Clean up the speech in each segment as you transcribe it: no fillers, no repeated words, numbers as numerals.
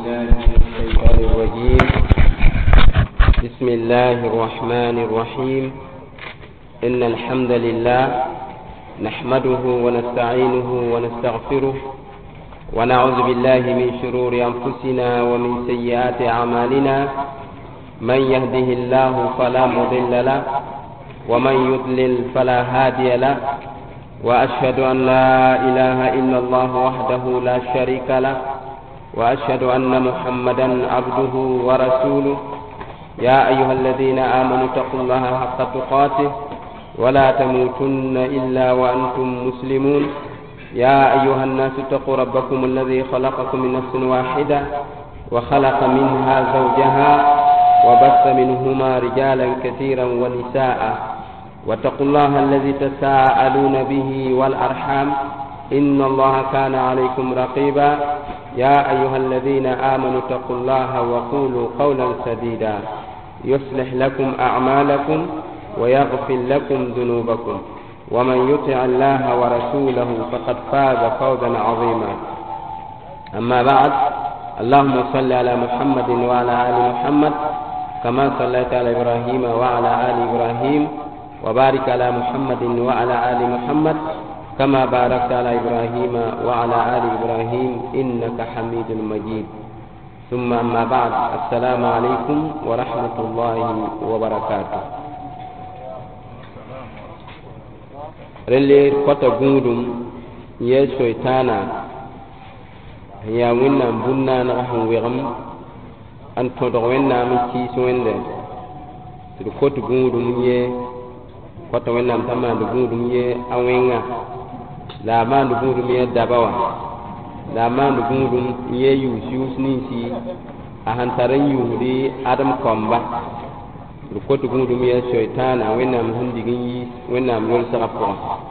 بالله من الشيطان الرجيم. بسم الله الرحمن الرحيم. إن الحمد لله نحمده ونستعينه ونستغفره ونعوذ بالله من شرور أنفسنا ومن سيئات أعمالنا. من يهده الله فلا مضل له ومن يضلل فلا هادي له، وأشهد أن لا إله إلا الله وحده لا شريك له، وأشهد أن محمدا عبده ورسوله. يا أيها الذين آمنوا اتقوا الله حق تقاته ولا تموتن إلا وأنتم مسلمون. يا أيها الناس اتقوا ربكم الذي خلقكم من نفس واحدة وخلق منها زوجها وبث منهما رجالا كثيرا ونساء، واتقوا الله الذي تساءلون به والأرحام، إن الله كان عليكم رقيبا. يا أيها الذين آمنوا اتقوا الله وقولوا قولا سديدا يصلح لكم أعمالكم ويغفر لكم ذنوبكم، ومن يطع الله ورسوله فقد فاز فوزا عظيما. أما بعد، اللهم صل على محمد وعلى آل محمد كما صليت على إبراهيم وعلى آل إبراهيم، وبارك على محمد وعلى آل محمد كما باركت على إبراهيم وعلى آل إبراهيم إنك حميد مجيد. ثم أما بعد، السلام عليكم ورحمة الله وبركاته. رلي قطع قودم يسويتانا يا ونا بنا نحن وغم أن تدعونا من كيس وندى تدقوت قودم قطع ونا تما قودم أوينا la man gudum ye dabawa, la man gudum ye yus ninsi a hantaran yuhudi adam komba ko to gudum ye shaytana wenam hundigin yi wenam yol saqapo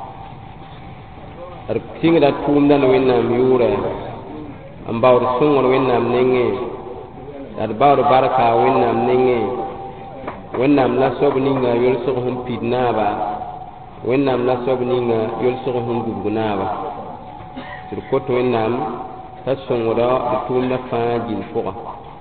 ar kinga tumda no wenam yure ambawr sungol wenam nenge ar bawr baraka wenam nenge wenam la sobni nga yol saqhum pidnaba wennam la sobninga yol sogo hun gubgunaaba sur koto wennam ta songoda tumna fa jil fuqa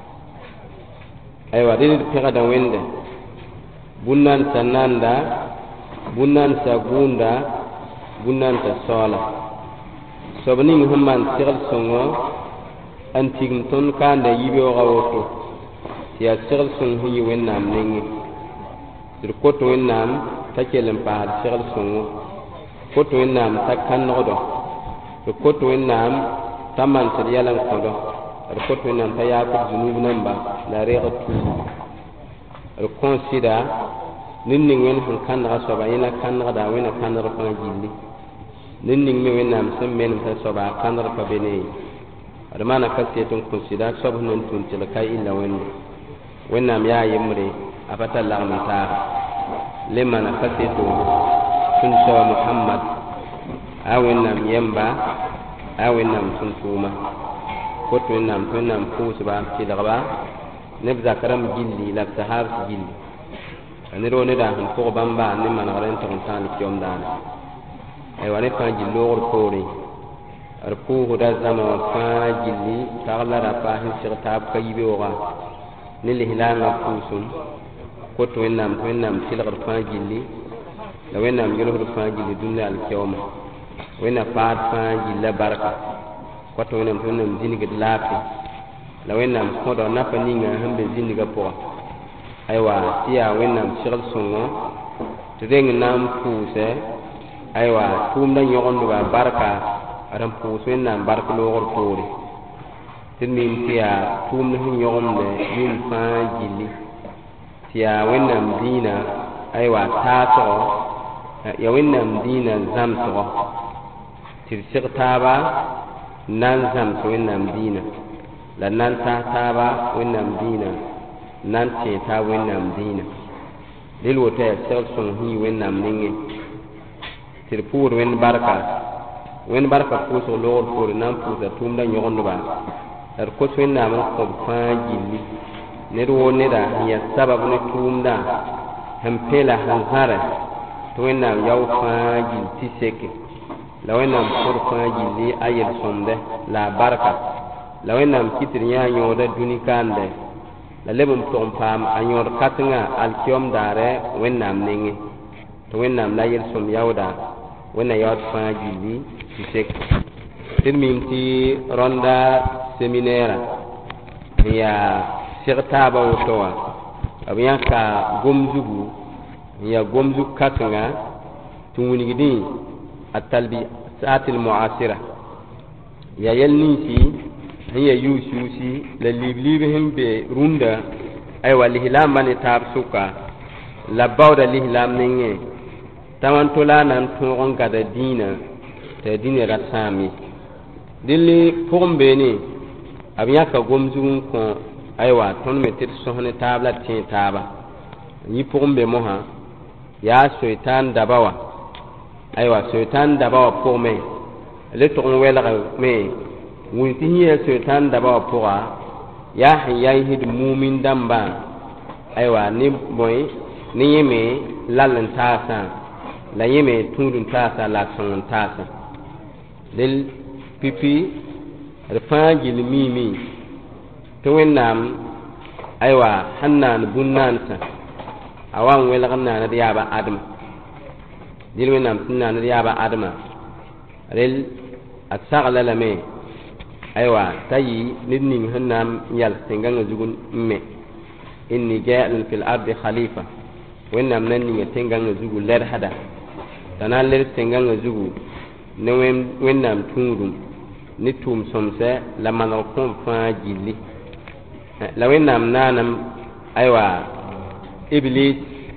aywa dini pega da wende bunnan sananda bunnan sagunda bunnan ta sola sobning humman tigal songo antigum ton kanda yibe o gawoto ya tigal song hi wennam nengi sur koto wennam takelem paad segal sungu koto enam takkan nodo koto enam taman ser yalan kodo koto enam tayaqut zunub namba la reqatu consider ninning wen hun kan rasoba ina kan da wena kan rafa jilli ninning me wenam sem men ta soba kan rafa bene adamana kasetun consider sob nun tun tilkai illa wenam ya yimre afata lamata لما نفتت سنسوى محمد أو إنم ينبع أو إنم سنسوما كتو إنم فوسبا كدغبا نبذا كرم جلي لابتهار جلي نرو نداهم فوق بامبا نما نغرين تغنطان كيوم دانا أيوة نفا جلوغر كوري ركوه دا زمان فا جلي تغلا رفاهم سغتاب كيبي وغا نلي هلانا فوسم koto wennam tilgar fajili la wennam yolo fajili dunya al kiyama wenna faad fajili baraka koto wennam ziniga lafi la wennam kodo nafa ninga hambe ziniga po aywa tiya wennam shigal songo tedeng nam puse aywa tumda nyogondo ba baraka aram puse wennam baraka logor pore tinmin tiya tumda nyogombe yul fajili ya wennam dina aywa tato ya wennam dina zamto tirsigtaba nan zamto wennam dina la nan taba wennam dina nan ta wennam dina lil wota selson hi wennam ninge tirpur wen barka puso lor pur nan pusa tumda nyogondo ba ar ko wennam ko fa jilli nedo neda ya sababu ne tumda hempela hanhara to wennam yaw faaji tiseke la wennam for faaji li ayel sonde la baraka la wẽnnaam kɩtr yã yõoda dũni kaande la leb n tʋg n paam a yõod kãtengã alkiom daare wẽnnaam nengẽ tɩ wẽnnaam la yel-sõm yaooda wẽnna yaood fãa gilli tɩ sek tɩ d mim tɩ rõnda seminɛɛrã n yaa seg taaba woto wã b yãka gom zugu n yaa gom zug kãkengã tɩ wilgdẽ a talbisaat almuasira yaa yɛl ninsi n yaa yuus-yuusi la liib-liib sẽn be rũndã aywa lislaambã ne taab sʋka la baooda lislaam nengẽ t'a wãn to la a na n tõog n gada dĩinã t'a dĩnã ra sãam ye dɩll pʋg n beene b yãka gom zug n kõ aywa tõnd me tɩ d sõs ne taab la tẽ taaba yĩ pʋg n be mosã yaa soɩtãan daba wa aywa soɩtãan daba wa pʋgme le tʋg n welgme wũn tɩ sẽn yaa soɩtãan daba wa pʋga yaa sẽn yaa sɩd mumin dãmbã aywa ne bõe ne yẽ me lal n taasã la yẽ me tũud n taasã la a sõng n taasã del pipi d fãa gill miime tɩ wẽnnaam aywa sẽn naan bũn-naansã a wa n welg n naan d yaaba adem dɩl wẽnnaam sẽn naan d yaaba ademã rel a sagla lame aywa t'a yɩ ned ning sẽn na n yals tẽngãngã zug n me inni ja'ilun fil ardi khalifa wẽnnaam na n ninga tẽngãngã zugu lɛdsda t'a na n led tẽngãngã zugu ne wẽnnaam tũudum ne tʋʋm sõmsɛ la maneg kõom fãa gilli la wẽnnaam naanam aywa iblis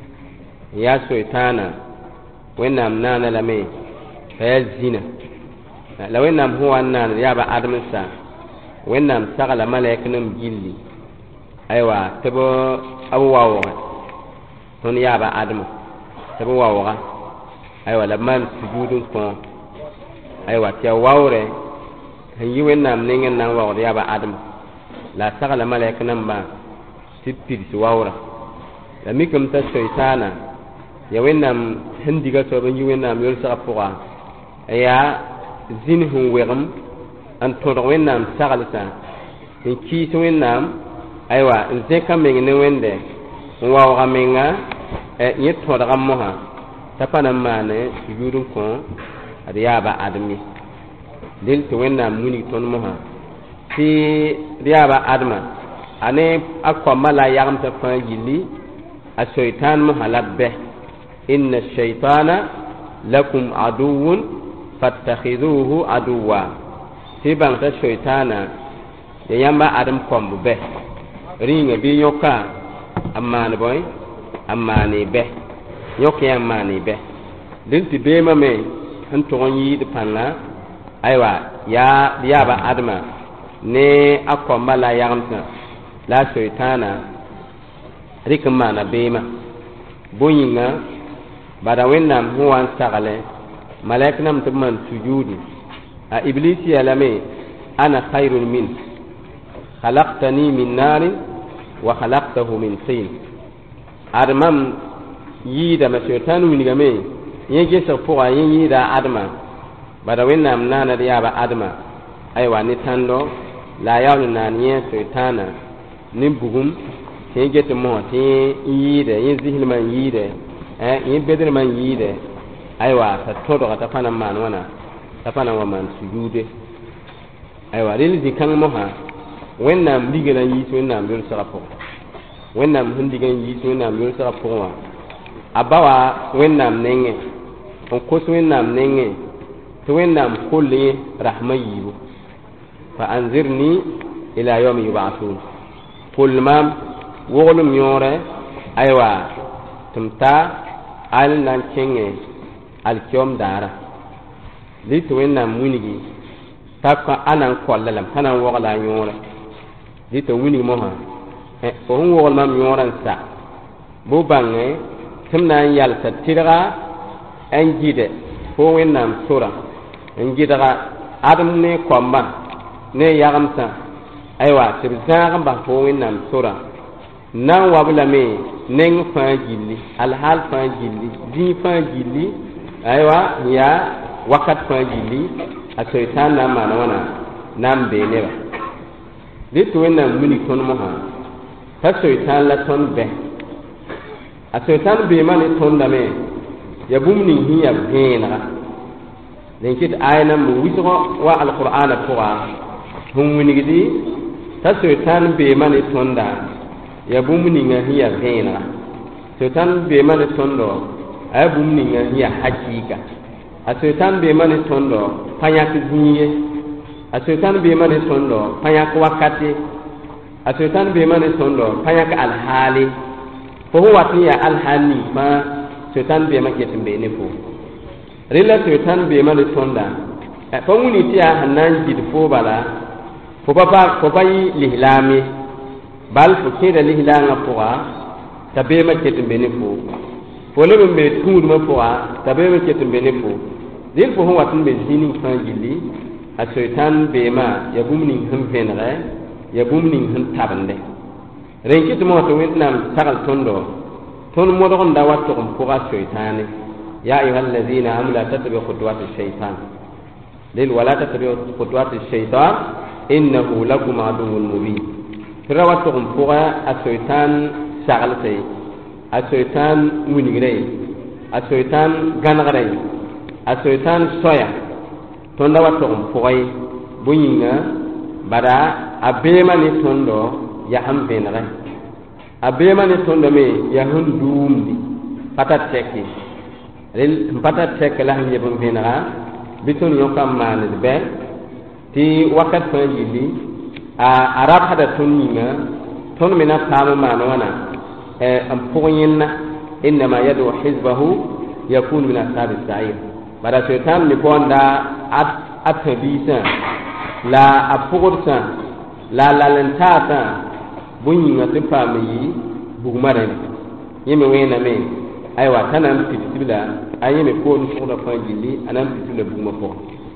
yaa soɩtãana wẽnnaam naana lame t'a yaa zĩna la wẽnnaam sẽn wa n naan d yaaba ademsã wẽnnaam sagla malɛk nim gilli aywa tɩ b waooge tõnd yaaba ademã tɩ b waooga aywa la b maan sujud n kõ aywa tɩ ya waoorɛ sẽn yi wẽnnaam nengẽ n na n waoogd yaaba ademã la a sagla malɛk nambã tɩ b pids waoora la mikame t'a soɩtãana ya wẽnnaam sẽn diga soab n yi wẽnnaam yolsgã pʋga yaa zĩn sẽn wegem n tõdg wẽnnaam saglsã n kiis wẽnnaam aywa n zẽka meng ne wẽnde n waooga menga yẽ tõdga mosã t'a pa na n maane sujud n kõ d yaaba adem ye dɩl tɩ wẽnnaam wilg tõnd mosã tɩ d yaaba ademã a ne a koamba la a yagemsã fãa gilli a soɩtãan mosã la bɛ inna shaitana lakum aduwun fattakhiduhu aduwa tɩ bãng t'a soɩtãana ya yãmba adem komb bɛ rĩnga bɩ yõka a maan bõe a maane bɛ yõk yã n maane bɛ dɩl tɩ beemã me sẽn tʋg n yɩɩd pãnga aywa yaa d yaaba ademã ne a komba la a yagemsã la a soɩtãana rɩk n maana beemã bõe yĩnga bada wẽnnaam sẽn wa n sagle malɛk nam tɩ b maan sujuudi a iblis yɛlame ana khayrun min khalaqtani min narin wa khalaqtahu min tin admam yɩɩdame soɩtãan wilgame yẽ gesg pʋga yẽ yɩɩda admã bada wẽnnaam naana d yaaba admã aywa ne tãndo la a yaool n naan yẽ soɩtãana ne bugum tɩ yẽ get mosã tɩ yẽ yɩɩdɛ yẽ zislmã n yɩɩdɛ yẽ bedrmã n yɩɩdɛ aywa t'a tõdga t'a pa na n maan wãna t'a pa na n wa maan sujuude aywa rel zĩ-kãng mosã wẽnnaam ligã la n yiis wẽnnaam yolsgã pʋgẽ wẽnnaam sẽn dig n yiis wẽnnaam yolsgã pʋgẽ wã a ba wa wẽnnaam nengẽ n kos wẽnnaam nengẽ tɩ wẽnnaam koll yẽ rasmã yiibu fa anzirni ila yaumi yub'athun koll maam woglem yõorɛ aywa tɩ m ta al n na n kẽngẽ alkiom daara dɩ tɩ wẽnnaam wilgi t'a a na n kolla lame t'a na n wogla a yõorɛ dɩ t'a wilg mosã fo sẽn wogl mam yõorã n sa bʋ bãngẽ tɩ m na n yalsa tɩrga n gɩdɛ fo wẽnnaam sora n gɩdga adem ne koambã ne yagemsã aywa tɩ b zãag n bas fo wẽnnaam sora na n wab lame neng fãa gilli alhaal fãa gilli zĩig fãa gilli aywa yaa wakat fãa gilli a soɩtãan na n maana wãna na n bee neba de to wẽnnaam muni tõnd mosã t'a soɩtãan la tõnd bɛ a soɩtãan beemã ne tõndame ya bũmb ning sẽn ya vẽenega den kɩt aya nambẽ wɩsgɔ wa alqur'ana pʋga sẽn wingdi t'a soɩtãan beemã ne tõnda ya bũmb ninga sẽn ya vẽenega soɩtãan beemã ne tõndo a ya bũmb ninga sẽn ya hakɩɩka a soɩtãan beemã ne tõndo pa yãk zĩige a soɩtãan beemã ne tõndo pa yãk wakate a soɩtãan beemã ne tõndo pa yãk alhaale fo sẽn wat n yaa alhaal ning fãa soɩtãan beemã ket n bee ne fo rela soɩtãan beemã ne tõnda pa wuni tɩ yaa sẽn na n gɩd foo bala fo pa yɩ lislaam ye bal fo kẽeda lislaangã pʋga t'a beemã ket n be ne fo fo leb n be tũudmã pʋga t'a beemã ket n be ne fo dẽl fo sẽn wat n be zĩ ning fãa gilli a soɩtãan beemã ya bũmb ning sẽn vẽnegɛ ya bũmb ning sẽn tabende rẽn kɩt mosã tɩ wẽnnaam sagl tõndo tõnd modg n da wa tʋg n pʋga soɩtãane ya ayuha alladina amanu la tattabiu khutuwati shaitan lel wala tattabiu khutuwati shaitan innahu lakum aduwwun mubin tɩ ra wa tʋg n pʋga a soɩtãan saglse a soɩtãan wingrɛ a soɩtãan gãnegrɛ a soɩtãan soya tõnd da wa tʋg n pʋga ye bõe yĩnga bala a beemã ne tõndo ya sẽn vẽnegɛ a beemã ne tõndame ya sẽn duumdi pa tar tɛke n pa tar tɛk la sẽn yeb n vẽnega bɩ tõnd yõka n maand bɛ tɩ wakat fãa yilli a rabsda tõnd yĩnga tõnd me na paam n maan wãna n pʋg yẽnna innama yad'u hizbahu yakunu min ashabi sair bala soɩtãan me baoonda a tãbiisã la a pʋgdsã la a lalentaasã bõe yĩnga tɩ paam yɩ bugmã rẽ yẽ me wẽename aywa t'a na n pid tibla a yẽ me poor pʋgda fãa gilli a na n pid tibla bugmã pʋgẽ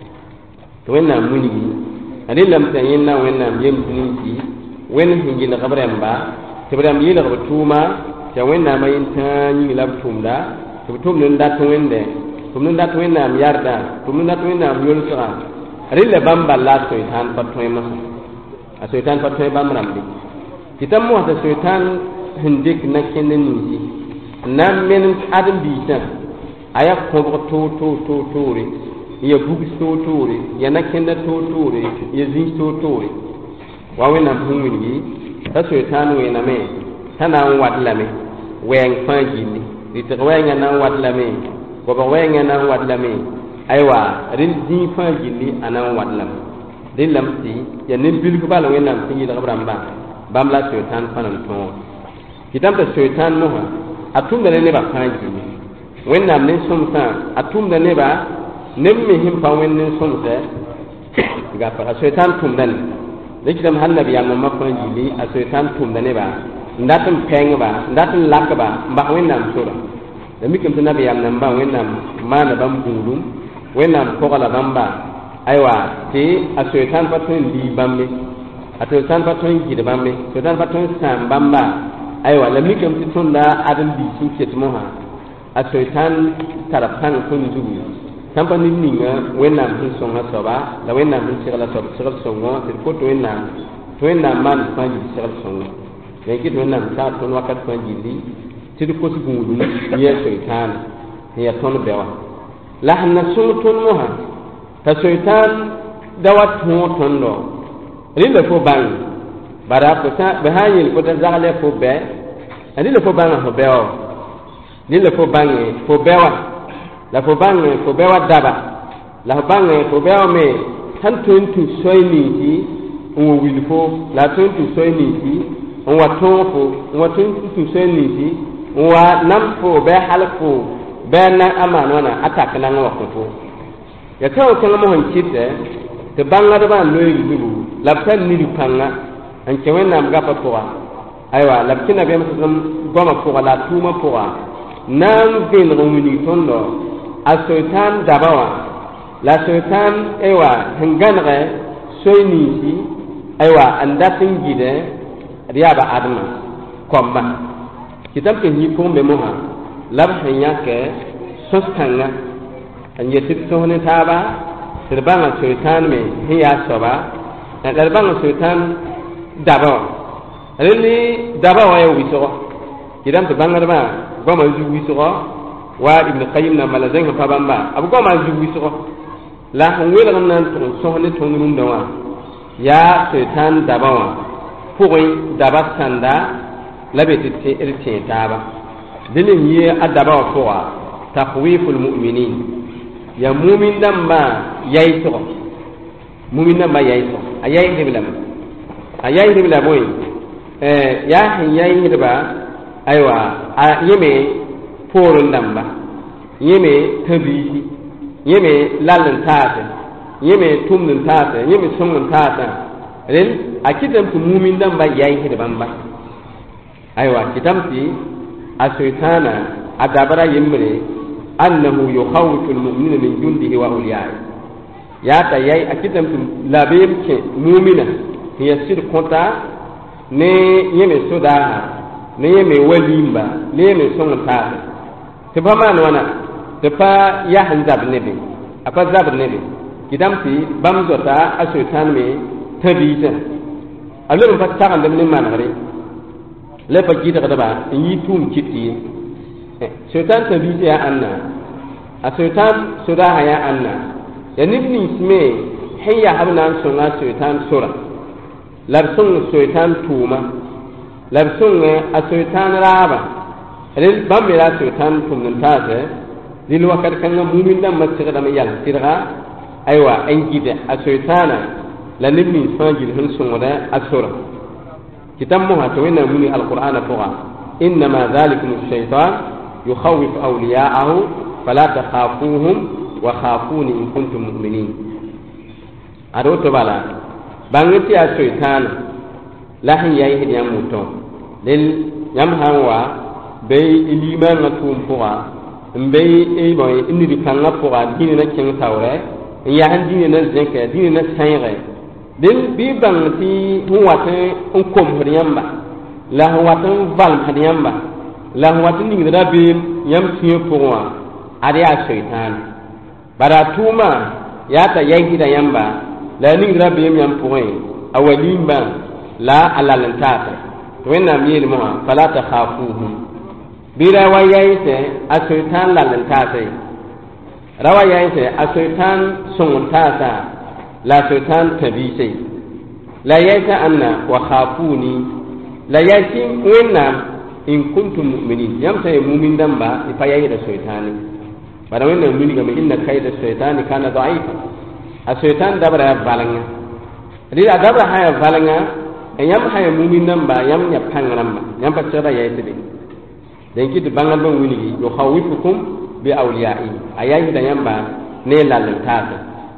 tɩ wẽnnaam wilgi a rɩlame t'a yẽnna wẽnnaam yem tɩ tɩ wẽnd sẽn yɩlg b rẽmba tɩ b rãmb yɩlg b tʋʋma t'a wẽnnaamã yentãag yĩng la b tʋmda tɩ b tʋmd n dat wẽnde tʋmd n dat wẽnnaam yarda tʋmd n dat wẽnnaam yolsga rɩla bãmb balla a soɩtãan pa tõe mosã a soɩtãan pa tõe bãmb rãmbe tɩ t'a mosã soɩtãan sẽn dɩk nakẽnd ninsi n na n menem ãdem-biisã a ya kõbg toor-toore ya bugs toor-toore ya nakẽnda toor-toore ya zĩig toor-toore wa wẽnnaam sẽn wilgi t'a soɩtãan wẽename t'a na n wat lame wɛɛng fãa gilli rɩtg wɛɛngã na n wat lame gobg wɛɛngã na n wat lame aywa rel zĩig fãa gilli a na n wat lame rɩlame tɩ ya nen-bilg bala wẽnnaam sẽn yɩlg b rãmba bãmb la soɩtãan pa nan tõog kɩtame t'a soɩtãan mosã a tʋmda ne nebã fãa gilli wẽnnaam nen-sõmsã a tʋmda neba neb me sẽn pa wẽnd nen-sõmsɛ a soɩtãan tʋmda ne rɩkdame hal nabiyaam nambã fãa gilli a soɩtãan tʋmda neba n dat n pɛngba n dat n lakba n bas wẽnnaam sora la mikame tɩ nabiyaam nambã wẽnnaam maana bãmb gũudum wẽnnaam pʋgla bãmba aywa tɩ a soɩtãan pa tõe n lii bãmbe a soɩtãan pa tõe n gɩd bãmbe soɩtãan pa tõe n sãam bãmba aywa la mikame tɩ tõnda ãdem-biis n ket mosã a soɩtãan tara pãng tõnd zugu sãn pa neb ninga wẽnnaam sẽn sõnga soaba la wẽnnaam sẽn segla soab segl sõngo tɩ d kot wẽnnaam tɩ wẽnnaam maan fãa gil segl sõngo yen kɩt wẽnnaam taa tõnd wakat fãa gilli tɩ d kos gũudum n yaa soɩtãan n yaa tõnd bɛwa la sẽn na sõng tõnd mosã t'a soɩtãan da wa tõog tõndo rɩla fo bãng bara bɩ sã n yel fo t'a zagl ya fo bɛ rɩla fo bãngã fo bɛwa rɩla fo bãnge fo bɛwa la fo bãnge fo bɛwa daba la fo bãnge fo bɛwa me sãn tõe n tũ soɛ ninsi n wa wil fo la a tõe n tũ soɛ ninsi n wa tõog fo n wa tõe n tũ soɛ ninsi n wa nam fo bɩ halg fo bɩ a maan wãna a tak nangã wa kõ fo ya tõog kãngã mosẽn kɩtɛ tɩ bãngdbã n loeeg zugu la b tar niri pãnga n kẽ wẽnnaam gapã pʋga aywa la b kẽ nabiyaam goamã pʋga la a tʋʋmã pʋga na n vẽlg n wilg tõndo a soɩtãan daba wã la soɩtãan aywa sẽn gãnegɛ soy ninsi aywa n dat n gɩdɛ d yaaba admã kɔmba kɩtame tɩ yĩ pʋgẽ be mosã la b sẽn yãkɛ sõs-kãngã n yet tɩ d sõs ne taaba tɩ d bãnga soɩtãan me sẽn yaa soaba la d bãnga soɩtãan daba reli daba wa ya wiso kidam to bangar ba goma ju wiso wa ibn qayyim na malazan pa bamba abu goma ju wiso la hon wela nan to so ne to ngun dawa ya setan daba wa pour daba sanda labeti irte daba dinin yi adaba wa fowa takhwiful mu'minin ya mu'min dan ba yayi to mu'min dan ba yayi to ayayi hibla boy ya hin yayi hibba aywa yeme porun dan ba yeme tabisi yeme lalin tata yeme tumnin tata yeme sumun tata ren akitam tu mu'min dan ba yayi hibban ba aywa kitamti ashaytana adabara yimre annahu yukhawifu almu'minina min jundihi wa awliya'i ya ta yayi akitam labem ke mu'mina ya sir konta ne yeme soda ne yeme walimba ne yeme sonta te ba man wana te pa ya hanzab nebe apa zab nebe kitamti bam zota ashaytan me tabita alum fa ta kan dem ne manare le pa gida kada ba yi tum kiti shaytan tabita ya anna ashaytan soda ya anna ya nibni isme hiya habna sunna shaytan sura labsun shaytan tuma labsun ashaytan raba rel bamira shaytan tumun taze dil wakat kan mu'min dan masira da yal sirga aywa an gida ashaytana la nibni fangil hun sunna asura kitam mo ha to wena muni alqur'ana fuqa inna ma dhalikum ash-shaytan yukhawifu awliya'ahu fala takhafuhum wa khafuni in kuntum mu'minin ado to bala bangati ashaytan la hin yayi hidyam muto lil yam hanwa bay iliman na tum fuqa mbay e boy inni di kanga fuqa dini na king tawre ya han dini na zenke dini na sayre din bi bangati huwata on kom hidyamba la huwata val hidyamba la huwata ni da bi yam tiyo fuqa ari ashaytan bara tuma ya ta yayi da yamba la ni rabbi yam point awalimba la alalantata to wenna miyel mo fala ta khafuhum bira wayaite ashaytan lalantata rawayaite ashaytan suntata la shaytan tabisi la yaita anna wa khafuni la yaiti wenna in kuntum mu'minin yam tay mu'min damba ifa yayi da shaytani bara wannan muni ga inna kayda shaytani kana da'ifa ashaytan dabara balanga rida dabara haya balanga yam haya mu'min namba yam nya pangramba yam paccara yayi tibe den kidi bangal ban wuni yo khawifukum bi awliya'i ayayi da yamba ne lalan tata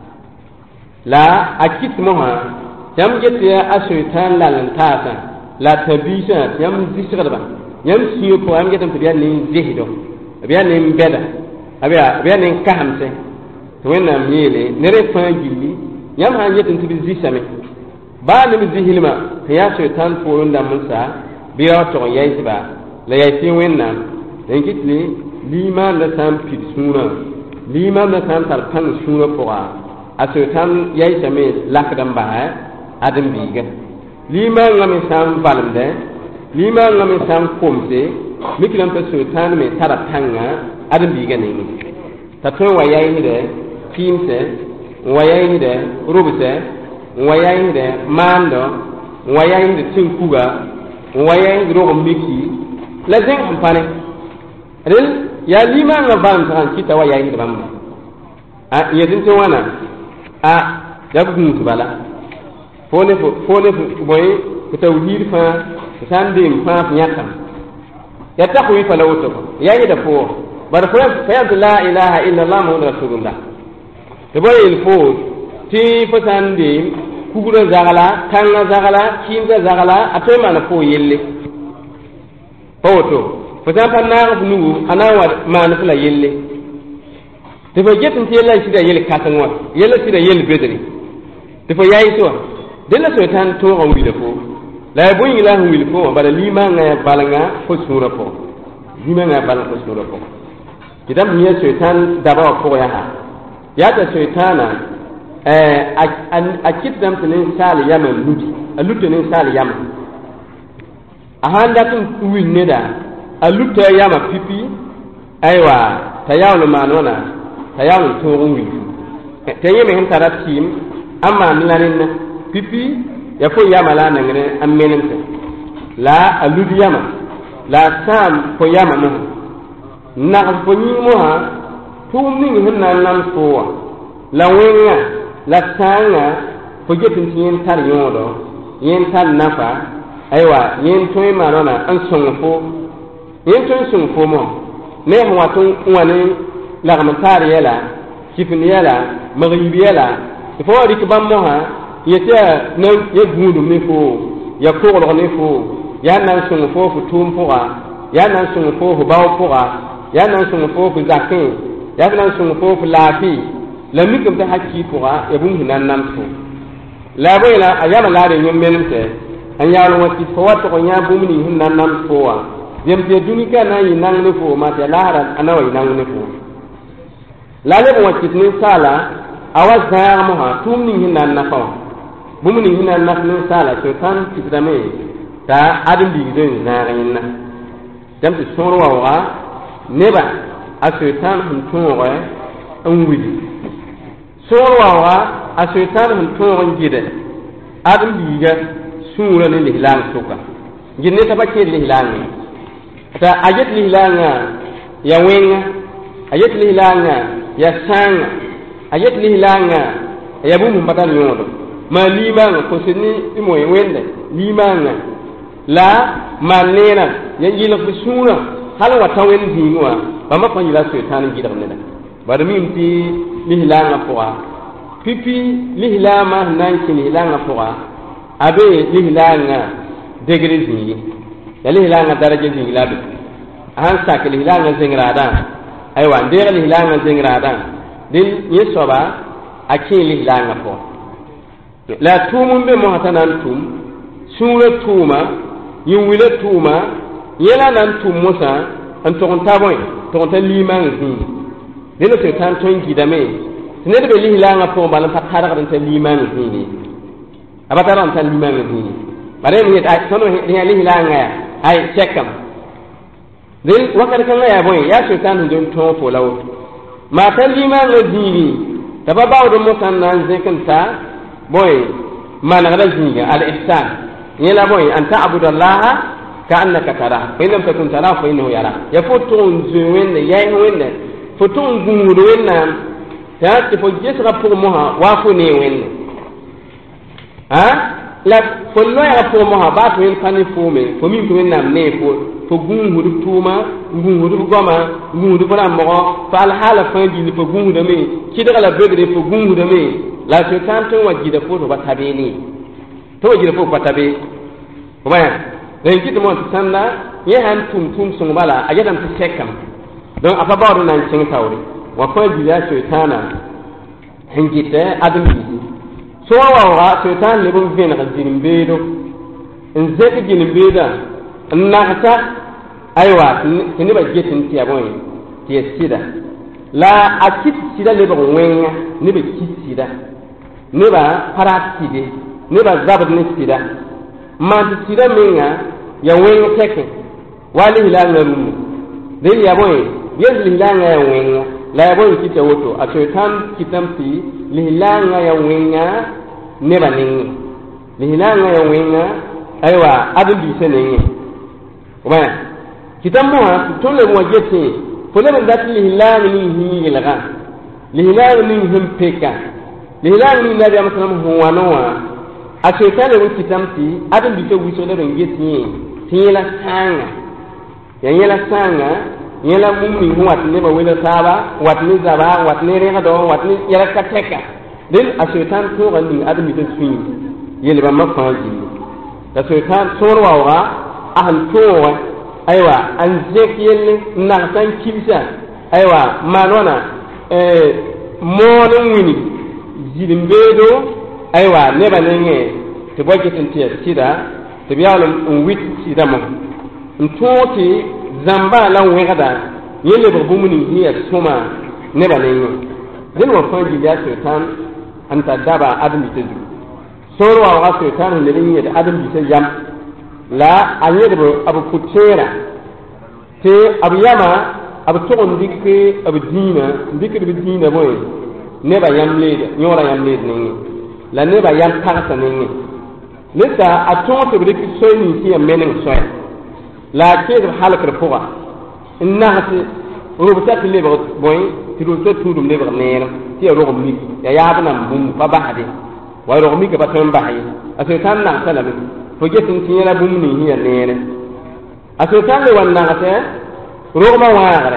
la akit moha yam jete ashaytan lalan tata la tabisa yam zisraba yam siyo ko yam jete biya ni zehido biya ni beda abiya ne kahamse to wenna miele nere fa gilli yam ha yetin tibi zisame ba ne mi zihilma ya shaytan fo nda musa biya to yayi ba la yayi wenna den kitli liman da sam pid suna liman da sam tar kan suna poa a shaytan yayi same lakdam ba adam biga liman ngame sam balmde liman ngame sam komse mikilam ta shaytan me tara tanga adam biga ne ta to wayayi de kimse wayayi de rubse wayayi de mando wayayi de tinkuga wayayi de rogo miki la zeng ampane rel ya lima nga ban tan kita wayayi de bamba a yedin to wana a yabu bala fone boy ko tawhid fa sandim fa nyakam ya takwi fa lawto yayi da fo bar fa la ilaha illa allah muhammadur rasulullah te boy il faut ti fatande kugura zagala kanga zagala kinga zagala atoy mana fo yelle foto fatanta na nu anawa mana fula yelle te fa jetin ti yella sida yelle katanwa yella sida yelle bedri te fa yayi to de la tan to on wi de fo la boy ilahu wi fo bala lima nga balanga fo sura fo lima nga balanga fo sura fo kitam niya shaytan daba ko ya ha ya ta shaytana a kidam tinin sal yaman ludi a lutinin sal yaman a handatun win ne da a lutta yama pipi aiwa tayawul manona tayawul turun wi tayi me hin taratim amma nilanin pipi ya fo yama la nangre ammenente la aludi yama la sam fo yama mo na fo ni mo ha tum ni hin nan nan fo la wenga la tanga fo jetin tin tar yodo yen tar nafa aiwa yen toy manona an sonfo yen toy sonfo mo ne mo watun wani la gamatar yala kifin yala maghibi yala fo rik bam mo ha yete ne ye gundu ne fo ya ko ne fo ya nan sonfo fu tum poa ya nan sonfo fu baw poa ya nan sonfo fu zakin ya nan sonfo fu lafi la mikum ta hakki poa e bum hinan nam fo la boyla ayama la de nyom menente an yalo wati fo wato ko nya bum ni hinan nam fo wa yem te dunika na yi nang ne fo ma ta lahara anawa yi nang ne fo la le wati ni sala awaza mo ha tum ni hinan na fa bum ni hinan na ni sala so tan kitame ta adin bi den na rinna dam ti soro wa neba a shaitan hun tore an wili soro wa a shaitan hun tore gide adin bi ga sura ne lihlan suka ginne ta bakke lihlan ta ayat lihlan ya wenga ayat lihlan ya sanga ayat lihlan ya bu mun batal yodo ma limanga ko sini imo wende limanga la manena ya yila fi suna hal wa tawen dinwa ba ma ko yila shaitan gidar ne da bar min ti lihlanga poa pipi lihlama nan ki lihlanga poa abe lihlanga degre zingi ya lihlanga daraja zingi labi han sa ke lihlanga zingrada ay wa ndere lihlanga zingrada din yesoba akin lihlanga po la tumun be mo hatanan tum sura tuma yin wile tuma yela nan tum musa an tokonta boy tokonta liman zi deno se tan ton gidame ne de be langa po balan fatara kan ta liman zi ni abatara an ta liman zi bare ni ay sono ni langa ay chekam den wakar kan ya boy ya se tan don to fo lawo ma tan liman zi ni tababa do musan nan zekanta boy man ngada zi al ihsan yela boy an ta'budu allaha ka'annaka tara fa in lam takun tara fa innahu yara ya fotun zuwende yayi wende fotun gumuru wenna ta ti fo jesra pour moha wa fo ne wende ha la fo lo ya pour moha ba to en pani fo me fo min to wenna ne fo gumuru tuma gumuru goma gumuru fara mo fa al hala fa ji fo gumuru me kidara la bedre fo gumuru me la to tanto wajida fo to batabeni to wajida fo batabe waya den kiti mo sanda ye han tum sung bala ayadan ti sekam don afa bawdo nan cing tawri wa ko jiya shaytana hingite adam bi so wa shaytan le bum vena jinim bedo en zeki jinim beda nakata aywa ni ba jetin ti aboy ti sida la akit sida le ba wenga ni ba kit sida ni ba paratide ni ba zabad ni sida man sida menga ya wenga teke wali hilanga rumu dai ya boy yen hilanga ya wenga la ya boy kita woto a shaitan kitampi hilanga ya wenga ne baningi hilanga ya wenga aiwa adin bi senengi waya kitammo ha tolle mo jete fole ben dat hilanga ni hilaga hilanga ni himpeka hilanga ni nabi amsallam huwanoa a shaitan ne kitampi adin bi ke wiso da ngeti tiyela sanga yela sanga yela mummi huwat ne ba wela saba wat ni zaba wat ne re do wat ni yela kateka din a shaitan to gani adami ta sun yele ba mafaji da shaitan sorwa wa ahal to aiwa an zekiyel na tan kimsa aiwa manona monin wini jilimbedo aiwa ne ba ne te boketin tiya sida tibiyalum wit sidamo ntoti zamba la wegada yele bumuni hiya suma ne balenge den wa fanji ya shaitan anta daba adam bi tezu soro wa wa so tan ne ni da adam bi te yam la anye de abu kutera te abu yama abu to ndike abu dina boy ne ba yam le nyora yam le ni la ne ba yam tarsa ni leta aton to bi so ni ti amenen so la ke halakar fuga inna hati rubta le boy ti do to tudum le ne ti rogum ni ya yabna bum fa bahade wa rogum mi ga batan bahayi asetan na salami fo getin ti yela bum ni hiya ne asetan le wannan ate roguma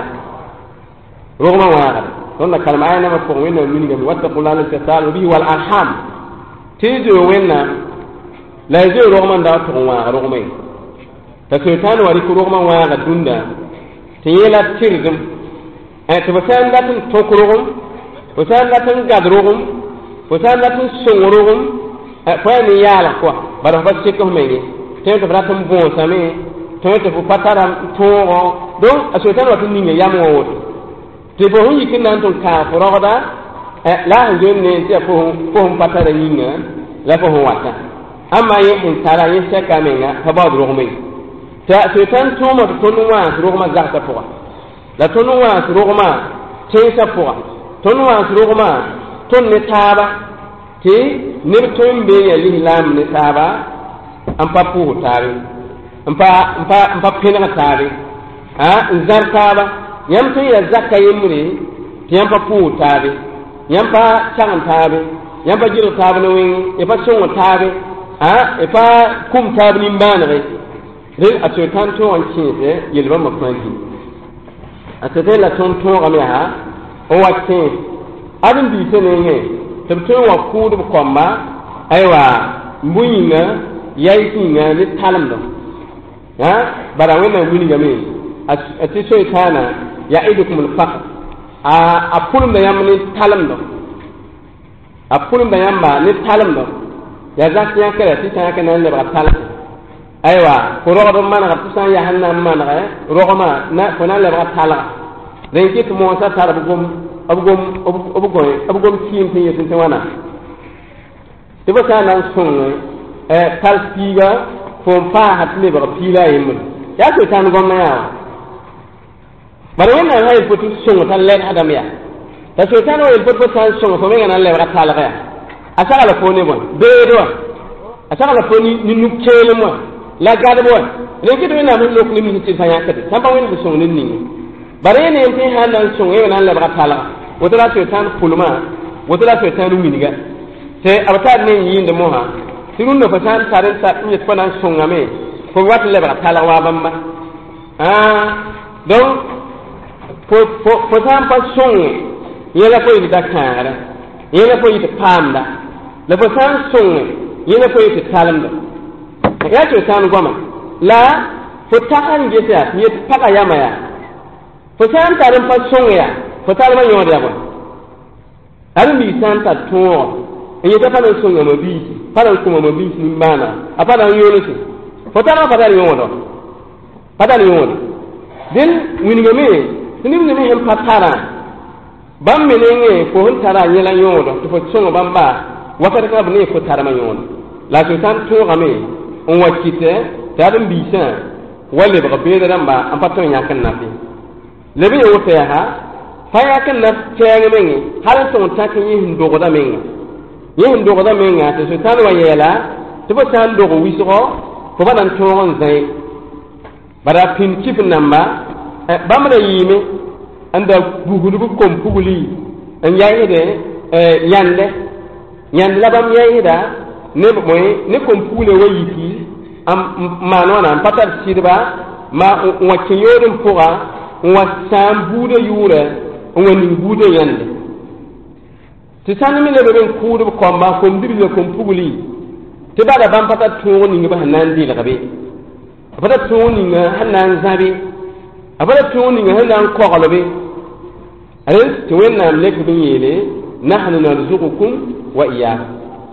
waagare donna kalma ayna ma ko wenna min ga wattaqullaha tasalu bihi wal arham tijo wenna la je roguma nda to rogumai ta setan wari ko roguma waaga dunda ti yela tirgum to basan latin to kurugum basan latin gadrugum basan latin sungurugum fa ni yala ko bara fa ce ko mege te to bratam bon same to patara to don asotan watin ni yamo woto te bo hunyi kinan ton ka foroda la jonne te ko patara yinga la ko wata amma yin tara yin saka menga fa ba rugumai ta setan to mo to nuwa ruguma zakta fo la to nuwa ruguma tesa fo to nuwa ruguma ton ne taba ti nir ton be ya lihlam ne taba am pa pu tabe ampa pena tabe zar taba yam to ya zakka yimri yam pa pu tabe yam pa chang tabe yam pa jiro tabe no wen e pa songo tabe e pa kum tabe ni banare re aso tanto on chinde yelba makmanki atete la ton to gamya ha o watte adin bi tenenge tabto wa kudu komma aywa mbuyinga yaitinga ni talamdo bara wena wini game ati shaytana ya'idukum al-faqr apulum da yamni talamdo apulum da yamba ni talamdo ya zakya kala ti tan kana le ba talam aywa ko rogo man ga tusan ya hanna man ga rogoma na ko na le ba tala den ki mo sa tar abugom tin tin yetin wana tiba kana sun talfiga fom fa hatle ba pila yimun ya ko tan gomma ya bare wannan hay fotu sun tan len adam ya ta so tan o fotu tan sun fo me ngana le ba tala ga asaka la foni bon be do asaka la foni ni nu kele mo la gade bon le ki do na mo lok ni mi ci fa yakati tamba wen sun ni ni bare ne en tin hanan sun e nan le ba tala wotala so tan kuluma wotala so tan winiga te abata ne yinde mo ha tirun no fasan tarin sa ni fanan sungame ko wat le ba tala wa bamba donc po san pa sung yela ko ida kara yela ko ida panda le po san sung yela ko ida talamda ya to tan goma la fo takan gesa ni paka yama ya fo san tarin pa sung ya fo talma yode ya bon al mi san ta to e ta fa no sung ma bi para kuma ma bi ni mana apana yolo su fo tara pa dal yodo padal yodo din wini game nim ne hem patara bam menenge ko hon tara nyela yodo to fo songo bamba wakata ka bne ko tara ma yodo la so tan to game on wakite tadum bisa wale ba be da ba am pato nyakan nabi lebe yo te ha fa yakan na tenge mengi hal to takin yin dogo da menga yin dogo da menga to so tan wa yela to fo tan dogo wiso ko badan to on zai bara pin kif namba bamra yime anda bugudu kom puguli an yayi de yande labam yayi da ne moy ne kom pugule wayiti am manona patar sidba ma wacce yorin fuga wasam bude yure woni bude yande ti sanmi le ben kudu komba kom dirle kom puguli te bada bam patar to ni ngi ba nan di la gabe abada tuni nga hanan zabi abada tuni nga hanan qogalobe arin to wenna lek bin yele nahnu narzuqukum wa iyyakum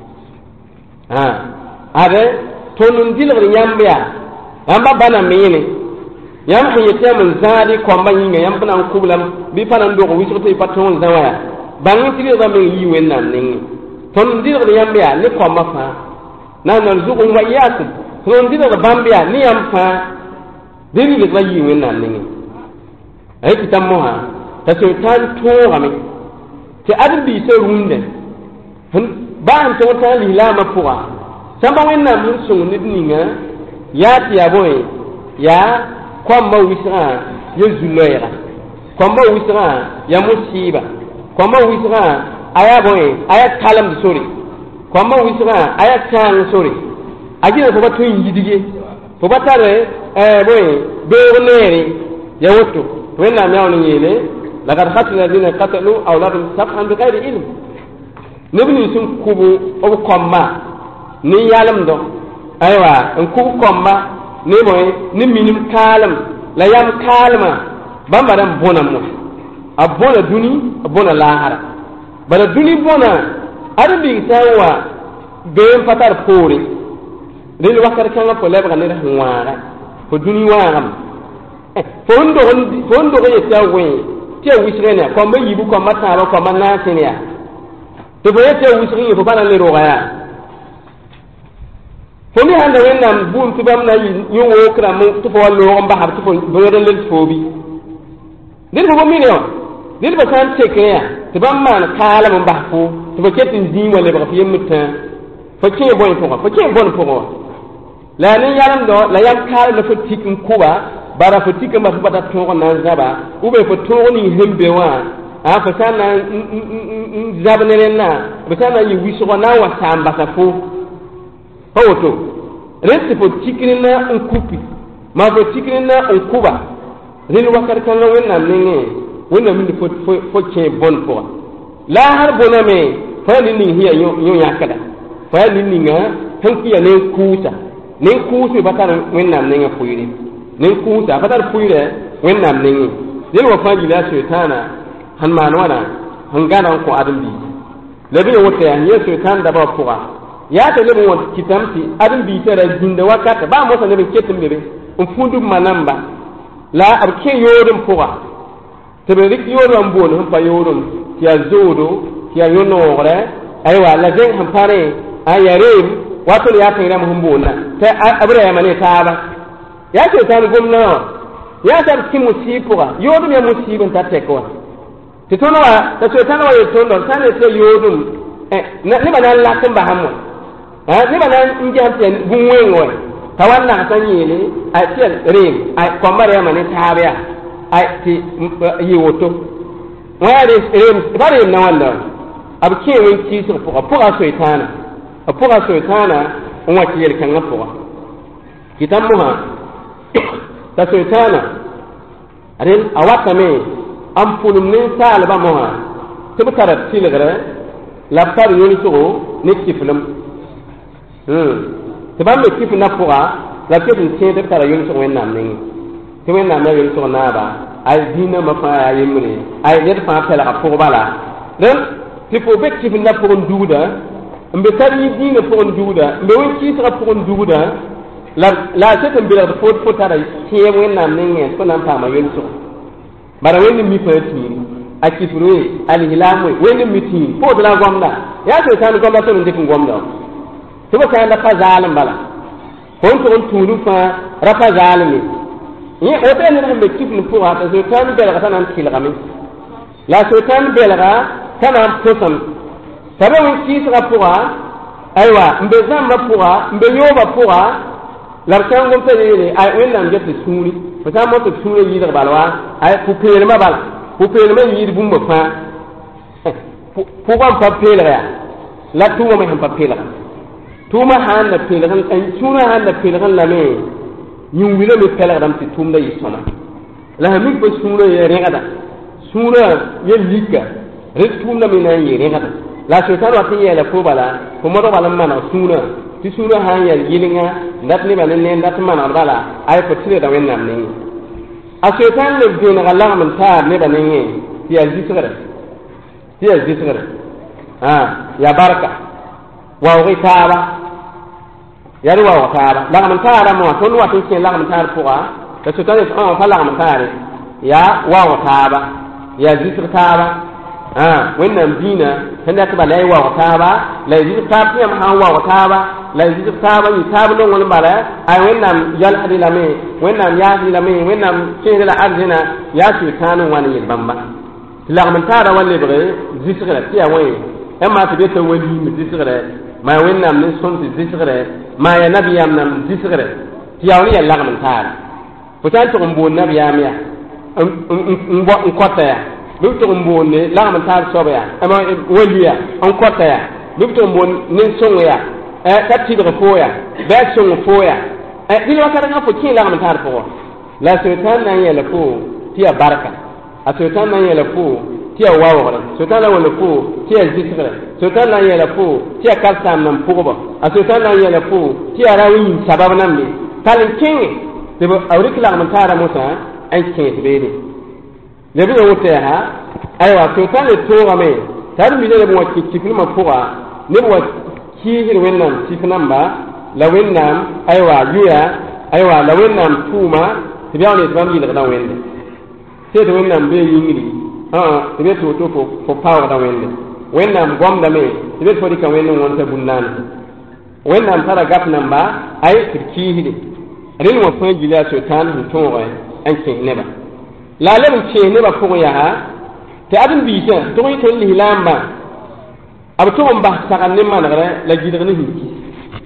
ade tonun dilgr nyambya amba bana mene yam hiyete mun zadi komba yinga yam bana kubulam bi fanan do ko wisoto paton zawaya bangi tiri da men yi wenna ningi ton dir de yambia ni ko ma fa na narzuqu wa iyyakum ton dir de bambia ni yam fa deni le bayi wen nan ni ay kitam mo ha ta so tan to game ti adbi se runde ba an to ta li la ma fuwa samba wen nan mun so ni ninga ya ti aboy ya kwamba wisra ya zuloyra kwamba wisra ya musiba kwamba wisra aya boy aya kalam sori kwamba wisra aya tan sori ajina ko batu yidige ko batare boy be woneri ya woto wenna meawni yele laqad khatala alladhina qatalu awladum sab'an bighayri ilm nibni sun kubu o komma ni yalam do aywa en kubu komma ni moy ni minim kalam la yam kalma bambaram bonam mo abona duni abona lahara bala duni bona arabi tawa be fatar pore dil wakar kan ko lebga ni rahwara ko duni waram fondo ko yetawe te wisrena ko ma yibu ko mata ba ko manna tinya to bo yete wisri ko bana le rogaya fomi handa wennam bun tibam na yowo kram to fo lo mba har to fo do le fobi dir ko mi ne dir ba san tekeya tibam man kala mba fo to fo ketin di wala ba fi yemta fo ke bon fo la ni yaram do la yam kala na fo tikin kuba bara fo tikin ba fo bata to na zaba ube fo to ni hembe wa a fo sana zabne na ba sana yi wiso na wa samba ka fo hoto resti fo tikrina unkupi ma fo tikrina unkuba rin wakar kan la wenna nenge wenna min fo che bon fo la har boname fa ni hiya yo yakada fa ni nga hanki ya ne kuta ne kuta batar wenna nenge fo yiri ne kuta batar fo yire wenna nenge yin wa faji la shaytana han manwana hangana ko adam bi labi wata ya shaytan da ba fuwa ya ta ne won kitamti adin bi tara jinda wakata ba mo sa ne ketin bebe on fundu manamba la abke yorin fuwa tebe rik yoron bon pa yoron ya zodo ya yonore aywa la den hampare ayarim wato ya tayra mu bona ta abra ya mane ta ba ya ce ta gomna ya ta ki musibuwa yodum ya musibin ta tekwa titonwa ta ce tanwa yotondo tane ce yodum ni banan latin ba hammo ni bana injamten bunwengo tawanna sanyele atiel rim ay kombare mane tabiya ay ti yiwoto wari rim bari na wanda abke wen ci so poka soitana on wati yel kan poka kitamuha ta soitana arin awata me am fulum ne sal ba moha tibtara tilgara la par yoni so ne kiflum tibam me kif na puga la kifin tin de tara yoni so wennam ne ti wennam ne yoni so na ba ay dina ma fa ay yimre ay ne fa pela ka puga bala den ti fo be kif na puga duda mbe tari dina puga duda mbe won ki tra puga duda la setem bi la fo tara ti wennam ne ko nan pa ma yoni so bara wenni mi fa ti akifruwe alhilamu wenni mi ti fo de la gomda ya to tan gomda to ndikin gomda to ba kan da fa zalim bala kon to tulu fa rafa zalimi ni o te ne be kifni pour ha to tan be la tan tilgami la so tan be la tan posam sabe won ki sra pour ha aywa mbe zamma pour ha mbe yoba pour ha la tan gom te ni ay wenna ngeti suni fa ta mo to suni yi da balwa ay ku pele ma bala ku pele ma yi bumba fa pu gam pa pele ya la tu mo me pa pele tuma han na pelegan en tuna han na pelegan la me nyum wile me pelegan ti tumda yisona la mi ko sura ye regada sura ye lika res tumda me na ye regada la shaitan wa tiye la ko bala ko mo do bala mana sura ti sura han ya yilinga ndat ni bala ne ndat mana bala ay ko tire da wennam ne a shaitan le dina Allah man ta ne ba ne ya zikra ya baraka wa ghitaba yari wa taaba la man taara mo to no watin ken la man taar fuqa da to tane on fa la man taare ya wa taaba ya zikr taaba wẽnnaam dĩinã sẽn dat bala y waoog taaba la y zɩg taab tɩ yãmb sãn waoog taaba la y zɩg taaba yɩ taab nongl n bala wẽnnaam yalsd lame wẽnnaam yaasd lame wẽnnaam kẽesd la arzẽna yaa sɩɩtãan n wa n yel bãmba tɩ lagm n taara wa lebge zɩsgrɛ tɩ yaa wẽ yãmb maa tɩ be t'a waliim zɩsgrɛ maa wẽnnaam ne sõm tɩ zɩsgrɛ maa ya nabiyaam nam zɩsgrɛ tɩ yaa ne ya lagm n taara fo sã n tʋg n boond nabiyaam yaa n kɔta yaa bɩ b tʋg n boonde lagm n taar soab yaa wali yaa n kɔta yaa bɩ b tʋg n boond nen-sõng yaa t'a tɩdg foo yaa bɩ a sõng foo yaa dɩl wakatã fo kẽ lagm n taar pʋgɔ la a soetãan na n yɛla foo tɩ yaa barka a soetãan na n yɛla foo tɩ yaa waoogre soetãan na n wẽla foo tɩ yaa zɩsgrɛ soetãan na n yɛla foo tɩ yaa kalsaam nam pʋgbɔ a soetãan na n yɛla foo tɩ yaa ra yĩn sabab nambe tall n kẽnge tɩ a rɩk lagm n taara mosã n kẽes beene leb ya woto yaa aywa soetãan le toogame t'a d mi leb n wa kɩk nimã pʋga neb wa kiisd wẽnnaam sɩf namba la wẽnnaam aywa yʋya aywa la wẽnnaam tʋʋma tɩ b yaool ne tɩ bãmb yɩlgda wẽnde tɩ tɩ wẽnnaam bee yĩngri tɩ be tɩ woto fo paoogda wẽnde wẽnnaam gomdame tɩ be tɩ fo dɩka wẽnd n wõn t'a bũn-naane wẽnnaam tara gap namba ay tɩ d kiisde rel wã fãa gila a soetãan sẽn tõoge n kẽs neba la a leb n kẽes nebã pʋgẽ yaa tɩ ãdem-biisã tʋg yɩ tɩ n lislaambã b tʋg n bas sagl ne manegre la gɩdg ne sẽn kis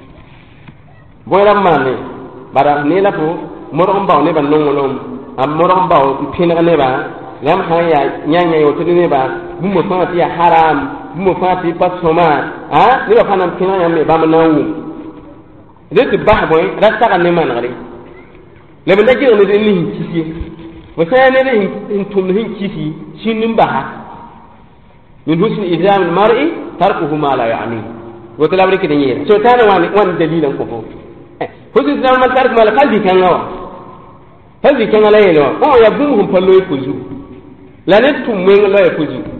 bõe rab maane bara ne la fo modg n bao nebã nonglem a modg n bao n pẽneg nebã la yãmb sã n yaa yãng yã woto nebã bũmb fãa tɩ yaa haram bũmb fãa tɩ pa sõma nebã fãa na n pẽneg yãmb me bãmb na n wʋm de tɩ bas bõe ra sagl ne manegre la b da gɩrg ned ne sẽn kis ye fo sã ya ned sẽn tʋmd sẽn kisi sĩnd n basa min husni islam almar'i tarkuhu ma la ya'ni woto la b rɩkd n yeela soetãana wãn dalila n kõ fo husni islam man tark ma la pa zĩ-kãngã wa pa zĩ-kãngã la yeele wa yaa bũmb sẽn pa loe fo zug la ned tʋm wẽng loɛ fo zug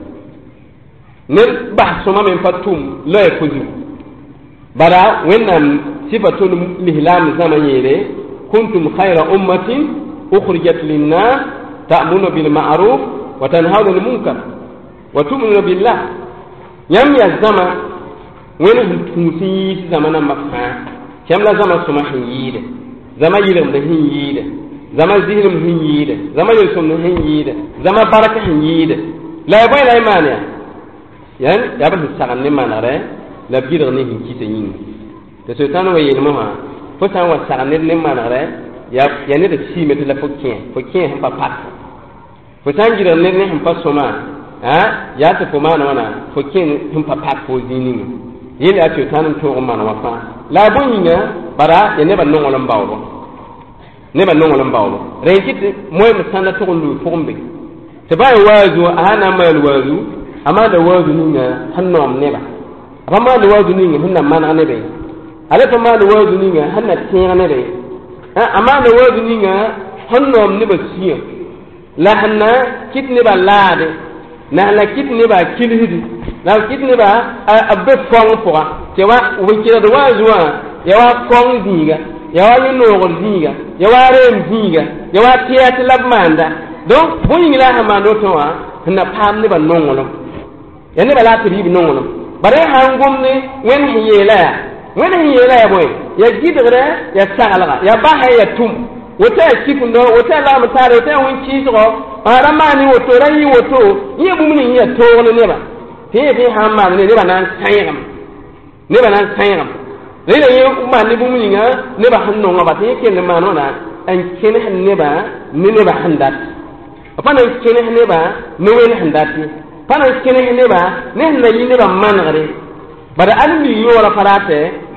ned bas sõma me n pa tʋm loɛ fo zug bara wẽnnaam sɩfa tol lislaam zãma yeele kuntum khayra ummatin ukhrijat linnas ta'muna bil ma'ruf wa tanhauna 'anil munkar wa tu'minuna billah yam ya zama wẽnd sẽn tũus n yiis zãma nambã fãa kẽm la zãma sõma sẽn yɩɩde zãma yɩlgemd sẽn yɩɩde zãma zɩsrem sẽn yɩɩde zãma yel-sõmd sẽn yɩɩde zãma bark sẽn yɩɩde la ya bõe la y maan yaa yaa b sẽn sagl ne manegre la b gɩdg ne sẽn kisa yĩnga tɩ soetãan wa yeelmã fo sã n wa sagl ned ne manegre ya ned d siime tɩ la fo kẽ sẽn pa pat fo sã n gɩdg ned ne sẽn pa sõma yaa tɩ fo maana wãna fo kẽ sẽn pa pat fo zĩig ninga yel yaa soetãan n tõog n maan wã fãa la a bõe yĩnga bara ya nebã nongl n baoobo nebã nongl n baoobo rẽn kɩ tɩ moɛɛm sãnda tʋg n luu pʋgẽ tɩ ba n waazu a sã na n maan waazu a maanda waazu ninga sẽn noom neba a pa maanda waazu ninga sẽn na maneg nebe a la pa maanda waazu ninga sẽn na tẽeg nebe a maanda waazu ninga sẽn noom nebã sĩyã la sẽn na kɩt nebã laade na sẽn na kɩt nebã kilsdi la b kɩt nebã a be fõng pʋga tɩ wa b kɩrd waazu wã ya wa kõng zĩiga ya wa yẽ-noogr zĩiga ya wa reem zĩiga ya wa tɛɛt la b maanda donc bõe-yĩng la sẽn maand woto wã sẽn na paam nebã nonglem ya nebã la a tɩ b yɩb nonglem bara ya sãn gomde wẽnd sẽn yeela yaa wẽnd sẽn yeela yaa bõe ya gɩdgrɛ ya saglga ya basa ya tʋm woto ya kɩfendɔ woto ya lagm taare woto ya wẽn-kɩɩsgɔ ra maane woto ra yɩ woto yẽ bũmb ning ya toog ne nebã tɩ yẽ tɩ sãn maan ne nebã na n sãyegem nebã na n sãyegem rẽla yẽ maan ne bũmb ninga nebã sẽn nongba tɩ yẽ kell n maan wãna n kẽnes nebã ne nebã sẽn dat pa na n kẽnes nebã ne wẽnd sẽn dat ye pa na n kẽnes nebã ne sẽn na yɩ nebã manegre bara ad mi yõora pa ratɛ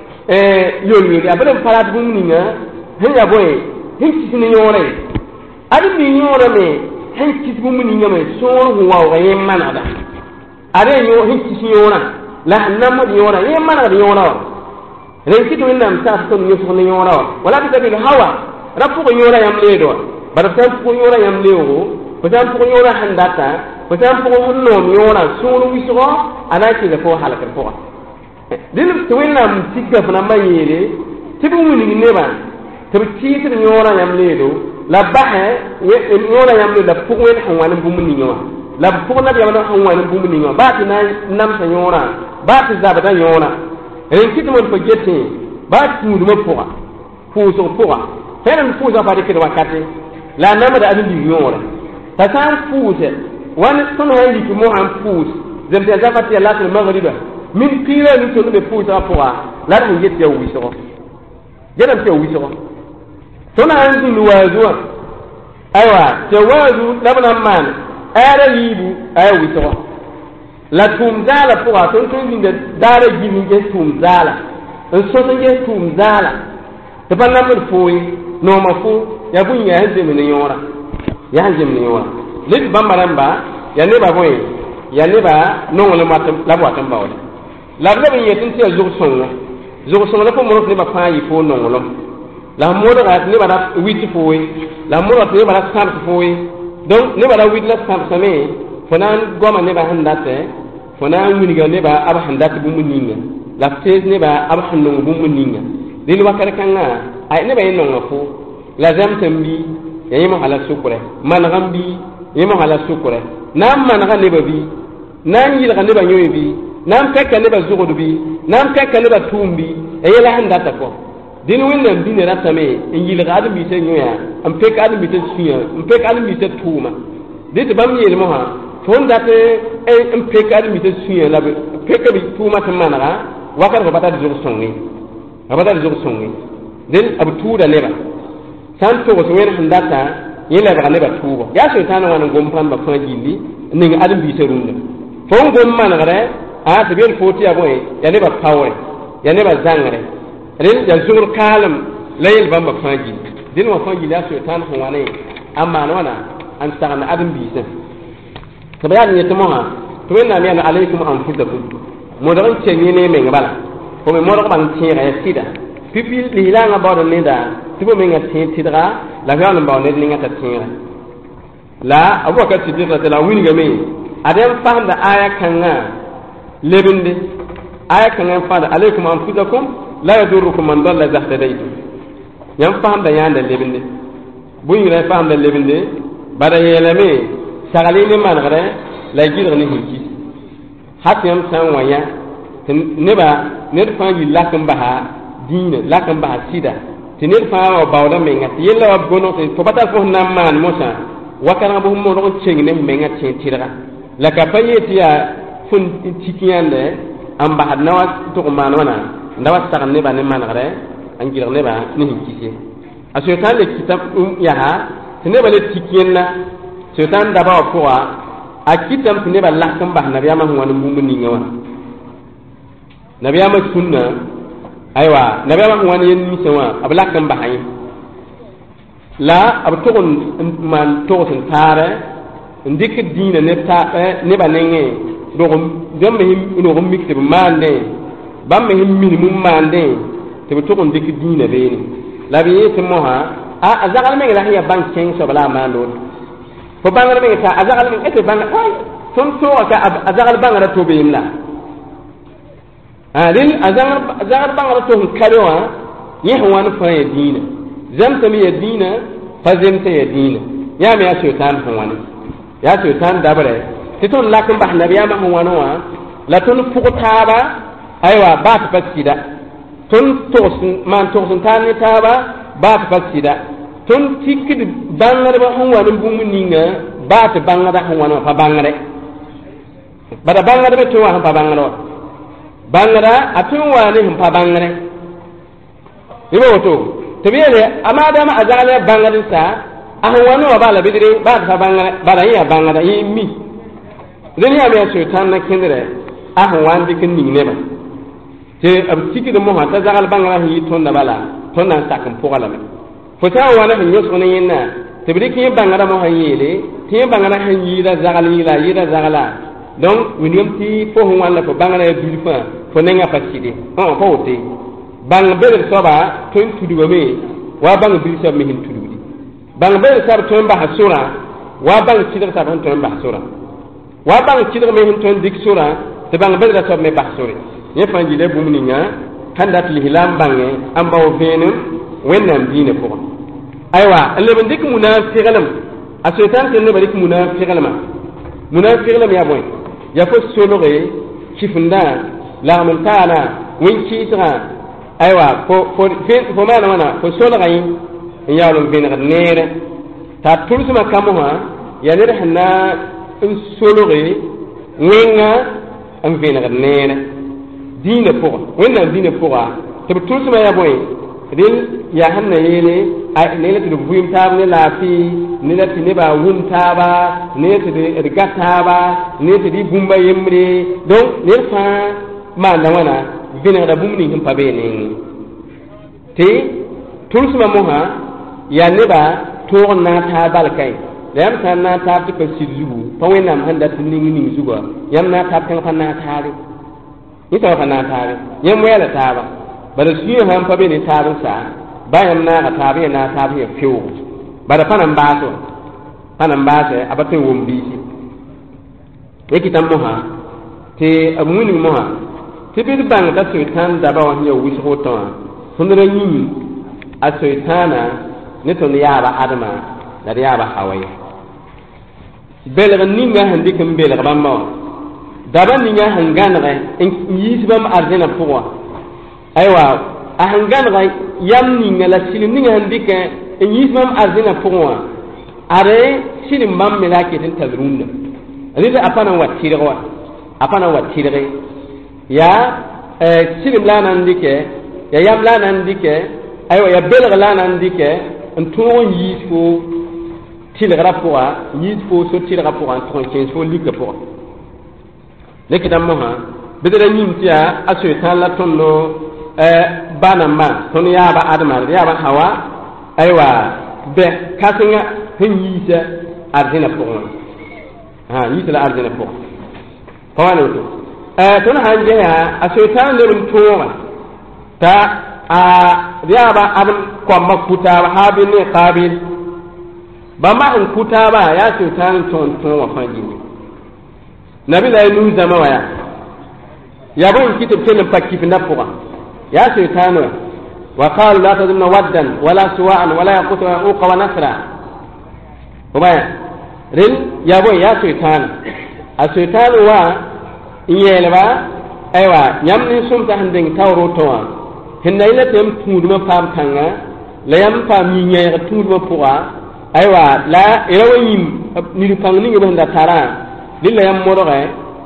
yolwede a bd n pa rat bũmb ninga sẽn ya bõe sẽn kis ne yõore ad mi yõorame sẽn kis bũmb ningame sõor sẽn waooga yẽ manegda ada sẽn kis yõorã la sẽn namd yõorã yẽ manegd yõorã wa ren kɩt wẽnnaam saas tõnd yõsg ne yõorã wa wala tɩ sabil hawa ra pʋg yõorã yãmb leed wa bara b sã n pʋg yõorã yãmb leoogo fo sã n pʋg yõorã sẽn data fo sã n pʋg sẽn noom yõorã sũur wɩsgɔ a na n kɩɩla fo halkr pʋga dẽn tɩ wẽnnaam tik gaf nambã yeele tɩ b wilg nebã tɩ b kɩɩsd yõorã yãmb leedo la basẽ yõorã yãmb leed la pʋg wẽnd sẽn wa ne bũmb ninga wã la fu na biya na han wani bumbu ninga ba ti na nam sa yora ba ti zabada yora ren kit mo ko gete ba ti mu mo poa fu so poa feren fu za fa de ke wakati la nama da abin di yora ta san fu se wani sun handi ki mo han fu zem ta zafati la ta maghriba min qila ni to be fu sa poa la ta yete ya wi so jadam te wi so to na handi ni wazuwa aywa te wazu labna man ara yibu ay wi so la tum zala poa ton dinga dara gini ge tum zala so so ge tum zala te ban namul fuyi no ma fu ya bun ya hande min yora ya hande min yora lid bambaramba ya ne ba boy ya ne ba no wala matam la bo atam bawle la la bin yetin te zug songa la ko mo ne ba fa yi fo no wala la mo da ne ba da witi fuyi la mo da ne ba da sam fuyi donc ne ba da witi la sam same fonan goma ne ba handate fonan winiga ne ba aba handate bu muninga la tez ne ba aba hanu bu muninga din wakar kanga ay ne ba yin no fu la zam tambi yayi mo hala sukure man gambi yayi mo hala sukure nam man ga ne ba bi nan yi ga ne ba nyoy bi nam pekka ne ba zugudu bi nam pekka ne ba tumbi ay la handa ta ko din wannan din ratame in yi ga adu bi te nyoya am pekka adu bi te suya am pekka adu bi te tuma dit bam yi mo ha fon date am pekka adu bi te suya la pekka bi tuma tan manara wakar ko bata zugu songi abada zugu songi den abu tuda leba san to ko wen handata yela ba leba tuba ya so tan wan gom pan ba fa gindi ning adam bi terunda fo gom man gare a to bir foti aboy ya leba pawre ya leba zangare den ya zugur kalam layel bamba fa gindi den wa fa gindi ya so tan ho wane amma wana an tan adam bi sen to bayan ne to mo ha to wen na mi alaikum anfusakum mo da ran cenye ne me ngabala ko me mo ban tiira ya sida pipi li la nga ba do neda tibo me nga tidra la ga nan ba ne ni nga ta tiira la abubakar siddiq radhiyallahu anhu ga me adam faham da aya kan nga lebinde aya kan nga fa da alaikum anfusakum la yadurukum man dalla zahtadaytum yam faham da yanda lebinde bu ñu lay faham da lebinde bada yelame sagali ni man gare la gidra ni hiki hatyam san waya neba ned fa yi lakan baha dina lakan baha sida ti ned fa wa bawda menga ti yella wa gono to bata fo na man mosa wakana bo mo ron chengi ne menga chen tira la ka payeti ya fun tikiyande am baha nawa to ko man wana ndawa sagan ne ba ne man gare an gir ne ba ni hikisi asotan le kitab ya ha ti ne ba le tikiyenna sotan da ba ko wa a kitam ti ne ba lakan baha nabiya ma wani mumuni ngawa nabiya ma sunna aywa nabiya ma wani yen mi sewa abla kan bahay la ab togon man togon tare ndik diina ne ta ne ba nenge do gam me no gum mikte mande bam me minimum mande te togon dik diina be ni la bi te moha a azagal me la ya ban ken so bala mando fo bangal me ta azagal me ete ban ay son to ka azagal bangara to be imla adin azagar bangara to kalwa yehwan fa yadina zamta mi yadina fa zamta yadina ya mi ya shaytan hwani ya shaytan dabre titon lakin bah nabiya ma hwani wa la ton fukutaba aywa ba ta fasida ton tosun man tosun tan taba ba ta fasida ton tikid bangara ba hwani bumuninga ba ta bangara hwani fa bangare bada bangara be to wa fa bangara bangara atun wani humpa bangare ibo to tebele amada ma azala bangare sa ahwanu wa bala bidire ba ta bangare bara ya bangara yimi den ya me shaytan na kindire ahwan dikin ni ne ba te ab tiki de mo ha ta zagal bangara hi ton na bala ton na sakan pogala me fo ta wana hin yoso ne yinna tebele ki bangara mo ha yele ti bangara ha yida zagal yida zagala donc winiyam ti fo hon wala fo bangara ya bilfa fo nenga faside on fo wote bang bel soba ton tudugo me wa bang bil soba me hin tududi bang bel soba ton ba hasura wa bang sidar soba ton ba hasura wa bang sidar me hin ton dik sura te bang bel soba me ba hasura ye fanji le bumninga handat li hilam bange amba o venum wennam dine fo aywa alle ben dik munafiqalam asetan ke ne barik munafiqalama munafiq lam ya boy ya fo solore kifunda la mentana win kitra aywa fo mana fo solore yin yaalum bin nere ta tulsuma kamuha ya ne hana solore winga an bin nere dina pour winna dina pour to tulsuma ya boy dil ya hanna yele ay ne la tu buim tab ne la fi ne la ne ba wum taba ne te de gataba ne te di bumba yemre donc ne fa ma na wana bina da bumni him pabe ne te tulsuma moha ya ne ba to na ta balkai yam tan na ta ti pa sizu pa wenam handa tinni ni zugo yam na ta kan fa na tare ni ta fa na tare yam wela taba bara suye han pa be ni tarin sa bayan na ka tabi na tabi ya fiwo bara panan baso abate wombi yake tan moha te amuni moha te bi bang da sultan da ba wani ya wuce hoto sunra yin a sultana ne to ya ba adama da ya ba hawaye belga ninga handi kan belga ban ma da ban ninga hangana ga in yi bam arzena fuwa aywa a hangan ga yam ninga la silim ninga handika in yismam arzina fuwa are silim bam melake tin tazrunda rida apana watire ya silim la nan dike ya yam la nan dike aywa ya belga la nan dike en ton yisfo tilra fuwa yisfo so tilra fuwa ton kenso liga fuwa lekidam moha bedere nyimtia aso tan la tonno banama ton yaba adama yaba hawa aywa be kasinga hin yisa arzina pour yisa la arzina pour kawano to ton hanje ya asetan lerum towa ta yaba adam ko makuta habi ne qabil bama in kuta ba ya setan ton wa fangi nabi la nu zama waya yabo kitab telam pakki na pour يا شيطان وقال لا تظن ودا ولا سواء ولا يقوت ويعوق ونسرا وما رل يا بوي يا شيطان الشيطان وا يلبا ايوا يمني سمتا هندين تاورو توا هنا إلا تيم تودما فام كانغا لا يم فام ينيا تودما فوا ايوا لا يرويم نيلو كانغني بهندا تارا للا يم مورغه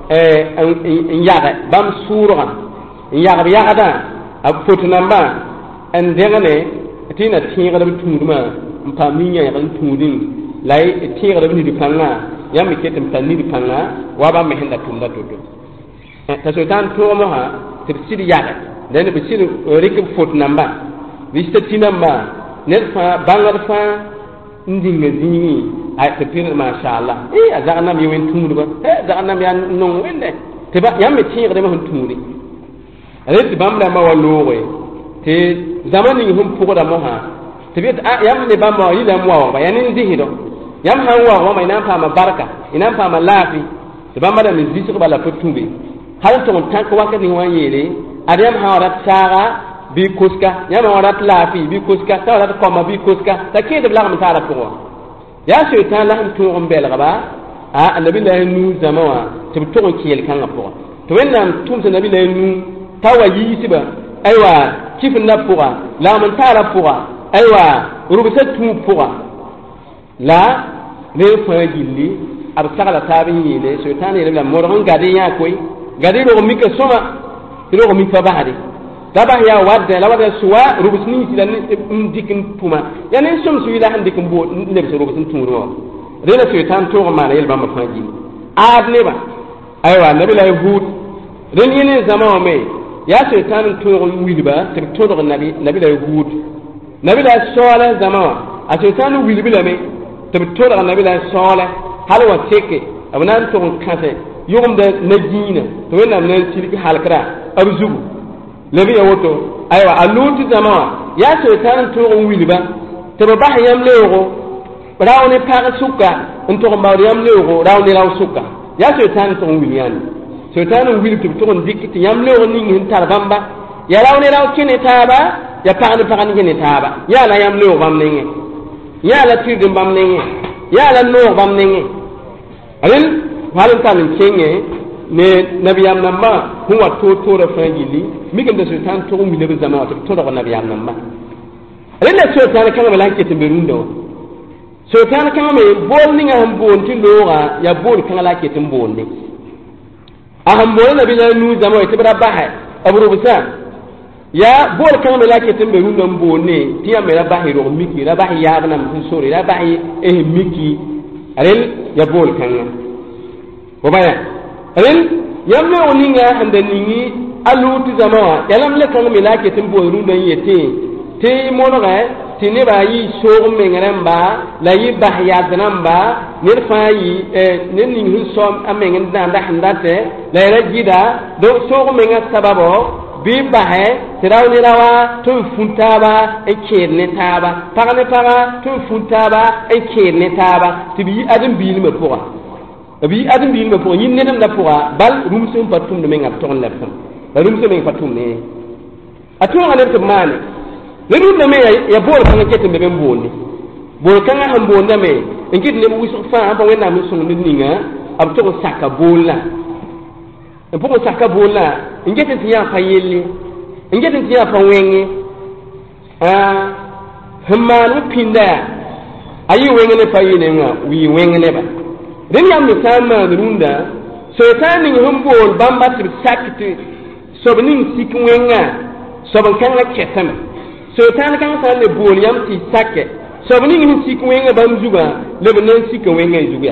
ان ياغه بام سورغا ان ياغه ياغدا a foto namba en dengane tina tinga da tunduma mpaminya ya kan tundin lai tinga da ni panga yam ketem tan ni panga wa ba mehenda tunda dodo ta so tan to mo ha tirsi ya da ne bisi rike foto namba vista tinamba ne fa bangar fa ndinga zini ay te pir ma sha Allah azana mi wen tundu ba azana mi an non wende te ba yam tinga da mo tundi alati bamla ma wallowe te zamani hum pugoda moha te bi yam ne bamma yila mo wa yanin zihido yam han wa ma ina fa ma barka ina fa ma lafi te bamma da mi zisu ko bala fotumbe hal to tanko waka ni wanyele adem ha warat saga bi kuska yam warat lafi bi kuska ta warat koma bi kuska ta ke de blagam ta la ko ya shaytan la han to on bel gaba annabi la nu zamawa te to ko kiyel kan ko to wennan tum se nabi la nu tawa yisiba aywa kifin na puga la man tara puga aywa rubisa tu puga la ne fa gilli ar sagala tabin yele shaytan yele la moron gadi ya koy gadi ro mi ke soma ro mi fa bahadi daba ya wadda la wadda suwa rubisni tilan dikin puma yani som su ila handikin bo ne be rubisin turo rena shaytan to ma na yelba ma fa gilli ad ne ba aywa nabi la hud ren yene zama me ya shaytan turon wilba te turon nabi la hud nabi la sala zama a shaytan wilba me te turon nabi la sala halwa teke abnan turon kase yugum da najina to wannan nan shirki halkara arzugu labi ya woto aywa aluti zama ya shaytan turon wilba te ba yam lewo rawne pa suka onto ko yam lewo rawne raw suka ya shaytan turon wilyan shaytan wil tu ton dikiti yam lewo ni hin tarbamba ya rawne raw kine taba ya paani kine taba ya la yam lewo bam nenge ya la tidim bam nenge ya la no bam nenge alin halin tan kenge ne nabiyam namba huwa to rafangili migam da sultan to mi le zama to da nabiyam namba rilla sultan kan malanke timberundo sultan kan me bol ninga ham bonti lora ya bol kan la ke timbonde aham bol nabiyam nu zama ita bara baha aburu bisa ya bol kan la ke timberundo mbone tiya me bahi ro miki la bahi ya bana mun sori la bahi miki ril ya bol kan ko baya ril yamme oninga handa ningi aluti zama yalam le kan me la ke timborundo yete te monoga tini ba yi so mengramba la yi bahya zanamba nirfa yi nini hu som amengen danda handate la ra gida do so menga sababo bi bahe tirawni rawa to funtaba e kerne taba pagane paga to funtaba e kerne taba tibi adam bil me poa bi adam bil me poa yin nenam da poa bal rumsum patum de menga ton lepam rumsum menga patum ne atu ngane to mane le dun me ya bol kan ke tembe ben bonde bol kan ha bonde me ngit ne bu wisu fa ba wena mu sunu ninga ab to saka bolla en po saka bolla ngit ti ya fa yelle ngit ti ya fa wenge hamanu pinda ayi wenge ne fa yene nga wi wenge ne ba den ya mi sama runda so tani humbol bamba ti sakti sobnin sikwenga soban kan la ketama so tan kan sa le bol yam ti sakke so bani ngi sik wenga bam juga le banan sik wenga juga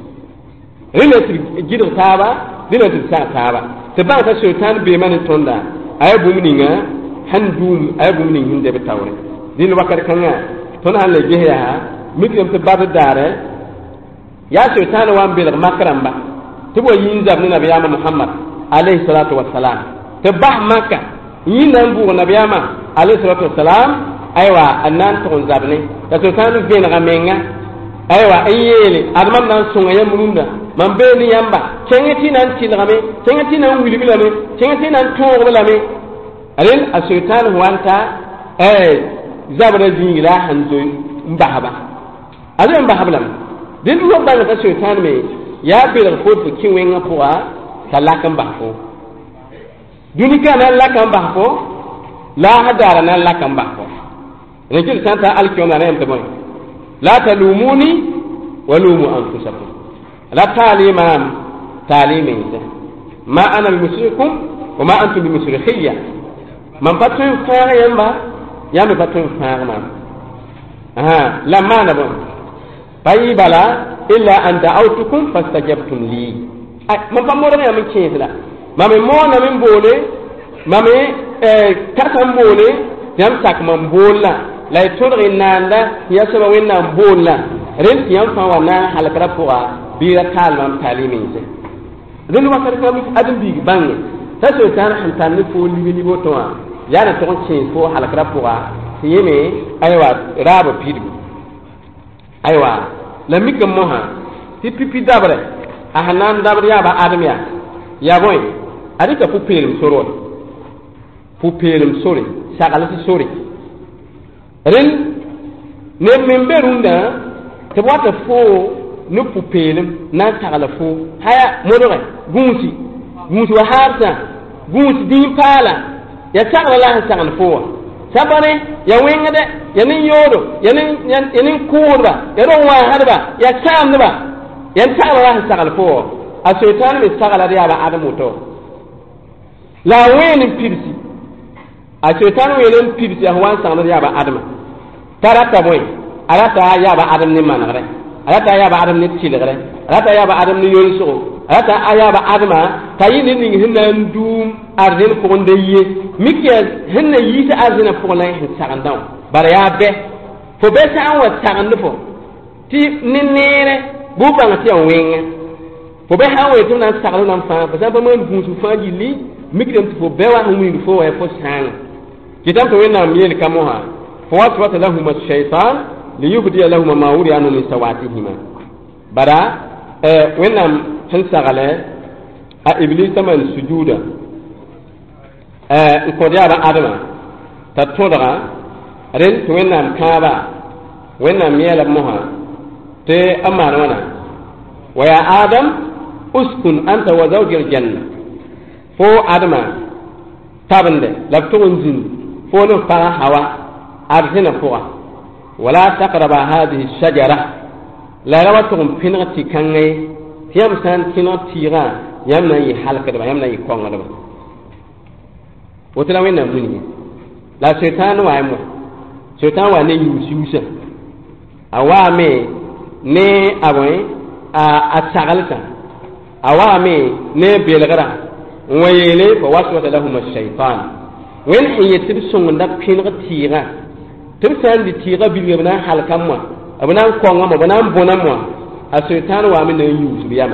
rena ti gido taba dina ti sa taba te ba ta so tan be man tonda ay bu mninga handum ay bu mning hinde be tawre din wakar kanga ton han le geya mitem te bad dare ya so tan wa be makramba te bo yin zab ni nabiyama muhammad alayhi salatu wassalam te bah makka yin nan bu nabiyama alayhi salatu wassalam aywa annan to zabne da to kanu be na gamenga aywa ayele adman nan sunga ya mununda man be ni yamba kengeti nan tilame kengeti nan wilbilame kengeti nan toglame alil ashaitan wanta zabra jingira hanzo mbahaba alil mbahablam din lo banga ta shaitan me ya be da ko kinwenga poa talakan bahfo dunika nan lakan bahfo la hadara nan lakan bahfo rejil santa alkiona nan tamoy la talumuni wa lumu anfusakum la talimam talimin ma ana bimusrikum wa ma antum bimusrikhiyya man patun fara yamba yamba patun fara man la mana bon bayi bala illa an da'awtukum fastajabtum li man pamoro ne am kinsla mame mona min bole mame katam bole yam sak man bolla la tudri nanda yasaba wenna bolla ren yam fa wana halakra poa bira kalmam talimin se ren wakar kam adam bi bangi ta so tan han tan fo libi boto yana to cin fo halakra poa yeme aywa raba pidu aywa la mikam moha ti pipi dabre ahnan dabre ya ba adam ya boy adika fu pelum soro fu pelum sori sagalati sori ren ne memberunda te wata fo no fu pelum na sagala fo haya modore gunsi wa harta gunsi din pala ya sagala la sagala fo sabane ya wengade ya nin yodo ya nin kurba ya ron wa harba ya samba ya sagala la sagala fo a shaitan mi sagala ya ba adamu to la wen pirsi a shaitan wen pirsi a wan sagala ya ba adama tarata boy arata ya ba adam ni manare arata ya ba adam ni tilgare arata ya ba adam ni yolso arata ya ba adama tayini ni hinna ndum arden ko ndeye mikke hinna yita azina ko la hin sagandaw bara ya be fo be sa an wa sagandu fo ti ni nere bu banga ti an wenga fo be ha we tun nan sagalo nan fa ba sa ba man gunsu fa jili mikke fo be wa hu fo wa fo sang kitam to wenna miel kamoha فوسوس لهما الشيطان ليبدي لهما ما وري عنه من سواتهما برا وينام هنسغله ابليس من سجودا انكوديا ادم تتودرا رن وينام كابا وينام يلا موها تي امانونا ويا ادم uskun anta wa zawjil janna fo adama tabande la tugun zin fo no para hawa arzina fuqa wala taqraba hadhihi shajara la rawatun finati kangai tiyam san finati ga yamna yi halka da yamna yi konga da wotala wena muni la shaytan wa mu shaytan wa ne yususa awame ne aboy a sagalta awame ne belgara wayele fa waswata lahum ash-shaytan wen hiyatib sunga pinga tira tib san di tira bilgabna halkamma abuna konga ma bana bonamwa a shaytan wa min yusu biyama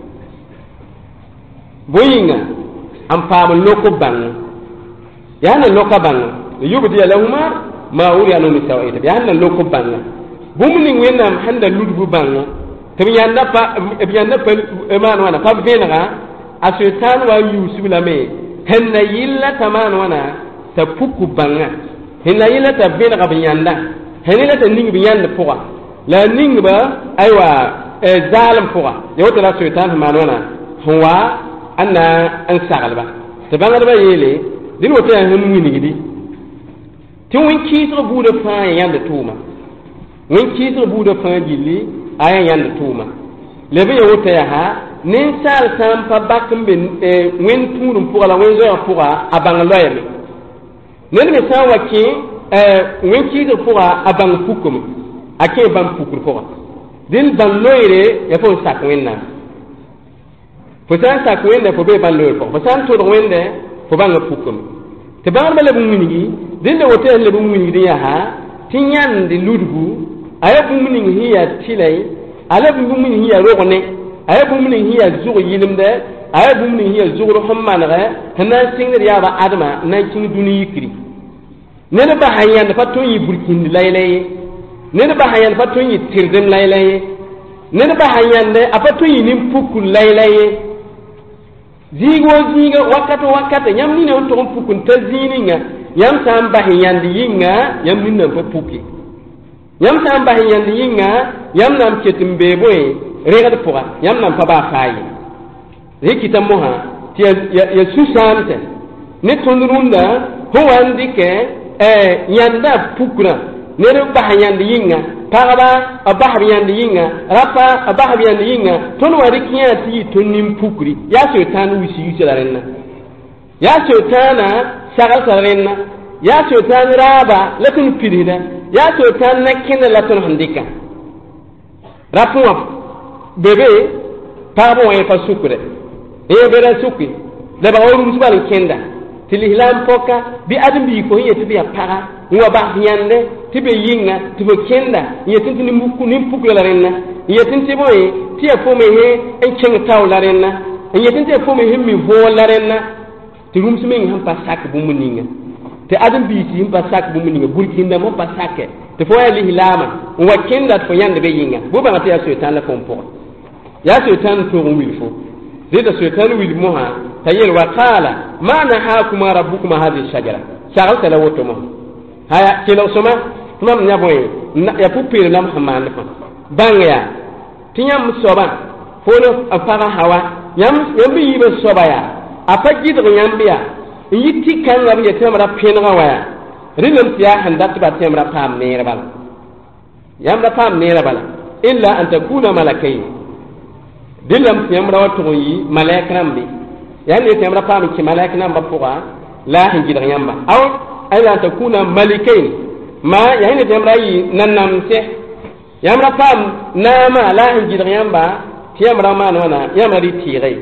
boyinga am faamu loko bang yana loka bang yubdi lahum ma uriyanu misawita yana loko bang bumni wenam handa ludbu bang tibiyanda pa eman wana pa benga asetan wa yusuf la me henna yilla taman wana ta puku banga henna yilla ta benga biyanda henna ta ning biyanda poa la ning ba aywa zalim poa yota la setan man wana huwa anna an sagalba te banga ba yele din wota hen winigi ti won kiitro bude fa yanda tuma won kiitro bude fa jilli aya yanda tuma lebe ya wota ya ha nin sal sam pa bakum ben wen tunum pour la wen zo pour abang loyeme nen me sa waki wen kiitro pour abang fukum ake ban fukur pour din ban loyre ya fo sak wenna fo san sak wenna fo be ban loyre fo san to wende fo ban fukum te ban ba le bu munigi din de wota le bu munigi ya ha tinyan di ludbu aya bumni hiya tilai ala bumni hiya rogone aya bumni hiya zugo yilimde aya bumni hiya zugo hammanaga hana singir ya ba adama na kin duni yikri nene ba hayan fa to yi burkin laylay nene ba hayan fa to yi tirdim laylay nene ba hayan de afa to yi nim pukul laylay zigo wakata nyam ni ne on to pukun tazininga yam sam ba hayan di yinga yam ni ne fa puki yam sam ba yandi yinga yam nam ketim beboy regad poa yam nam pa ba fayi rikita moha ti ya susamte ne tonrunda ho wandike yanda pukra ne ba yandi yinga paraba abah yandi yinga rapa abah yandi yinga ton wari kiyati tonim pukri ya setan wisi yusarenna ya setana sagal sarenna ya setan raba lakin pirida ya to tan nakina latun handika rapwa bebe pabo e fa sukure e bera suki le ba worum subal kenda tilihlam poka bi adam bi ko yeti bi para wa ba yande tibe yinga tibe kenda yetin tin muku nim pukla la renna yetin tiboy ti e fo me he en king taw la renna yetin ti e fo me he mi vo la renna ti rum sumen ham pa sak bu muninga te adam bi ti pa sak bu muninga burkinda mo pa sakke te fo ali hilama wa kinda fo yande be yinga bo ba ta setan la kompo ya setan to wil fo de setan wil moha tayel wa qala ma nahakuma rabbukuma hadhihi shajara shagal tala woto mo haya kilo soma tumam nya boy ya pupir lam hamane fa bangya tinyam soba fo no afara hawa yam bi yibe soba ya apagid yambiya yiti kan ngam ya tamara penga waya rilum tiya handat ba tamara pam neera bala yam da pam neera bala illa an takuna malakai dilam tamara wato yi malaikram bi yani tamara pam ki malaikram ba fuqa la hinjida yamba aw illa an takuna malikain ma yani tamara yi nanam se yamra pam nama la hinjida yamba tamara ma wana yamari tirai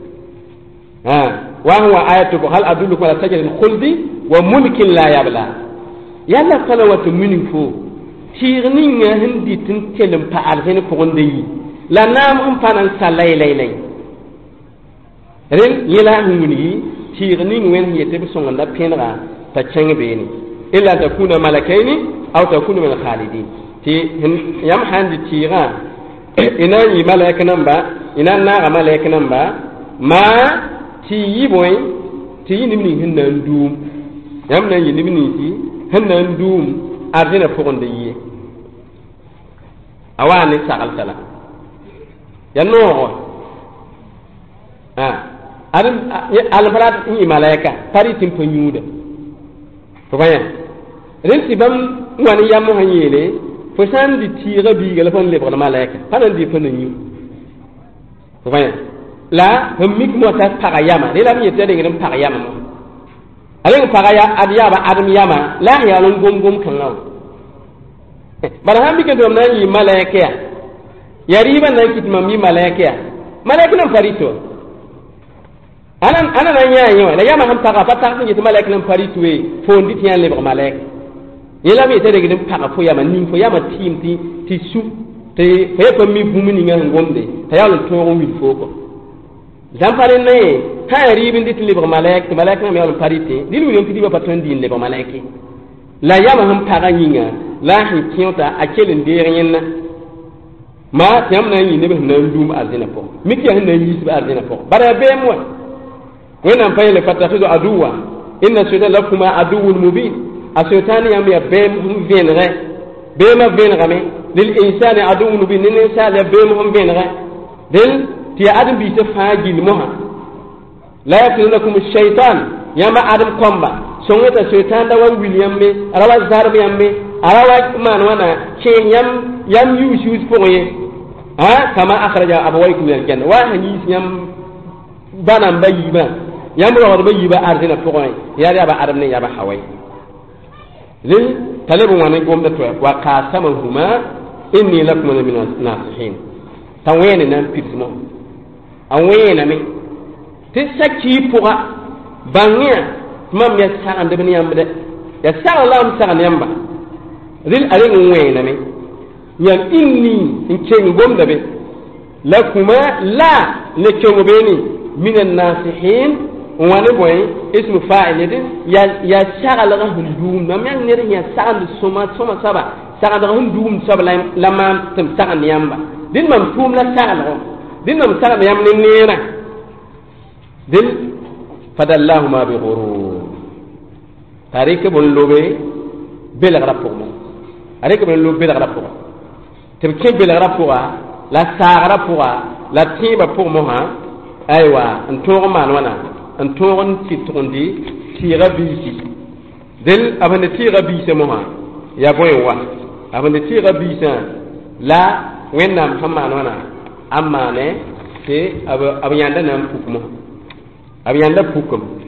وهو آياتك هل أدلك على شجرة الخلد وملك لا يبلى يلا قلوة منفو تيغنين هندي تنتلم فعلهن فغندي لا نام هم فانان سالي لي لي رين يلا هنوني تيغنين وين هي تبسون لا بينغا تشنغ بيني إلا تكون ملكين أو تكون من الخالدين تي يم هندي تيغا إنا يملك نمبا إنا ناغ ملك نمبا ما ti yiboy ti yinimni hinna ndum yamna yinimni ti hinna ndum ardina fogonde yi awani sagal sala yanno adam alfarat ni malaika pari tim panyuda to baya ren sibam wani yammo hanyele fo san di tira bi gala fon le bana malaika hanan di fon nyu to baya la hamik mo ta parayama le la mi tede ngam parayama mo ale paraya adiyaba adam yama la ya lon gom gom kan law bara hambi ke do nan yi malaika ya riba nan kitma mi malaika nan farito ana nan yayo la yama ham paga patak ni malaika nan farito we fondi tiyan le malaika yela mi tede ngam paga fo yama ning fo yama tim ti su te fe ko mi bumuni ngal ngomde ta yalo to on wi foko zampare ne ha ribin dit libre malaik na me on parité dilu yon kidi ba paton din libre malaik la yama ham paga nyinga la hi tiota akelen de renna ma yam na yin ne be na ndum azina po miki han na yi ba azina po bara be mo wena payele fatahidu aduwa inna shaytan lakuma aduwwun mubin asaytani yam ya be hum venre be ma venre me lil insani aduwwun mubin ne sa la be mo hum venre del ti adam bi ta fajil moha la yakulukum ash-shaytan yama adam komba songata shaytan da wan william me arawa zarb yamme arawa man wana ke yam yusuf poye kama akhraja abawaykum min al-janna wa hanis yam banam bayiba yam rawar bayiba arzina poye ya ba adam ne ya ba hawai lil talabu wana gomda to wa qasamahuma inni lakum min an-nasihin tawene nan pitmo awena me te saki puga bangya mam ya sagan de bniyam de ya salam sagan yamba ril ale ngwena me yan inni inken gomda be lakuma la lekengo beni minan nasihin wani boy ismu fa'il ya sagal ga hundum nam yang nere ya sagan soma saba sagan ga hundum saba lamam tem sagan yamba din mam tum la sagal din nam saga yam ne nera dil fadallahu ma bi ghurur tarike bon lobe bel rapport mo areke bon lobe bel rapport te ke bel rapport la saga rapport la tiba pour mo ha aywa antoro man wana antoron titondi tira bisi dil abane tira bisi mo ha ya boy wa abane tira bisi la wennam hamman wana amma ne ke abu yanda nan pukum abu yanda pukum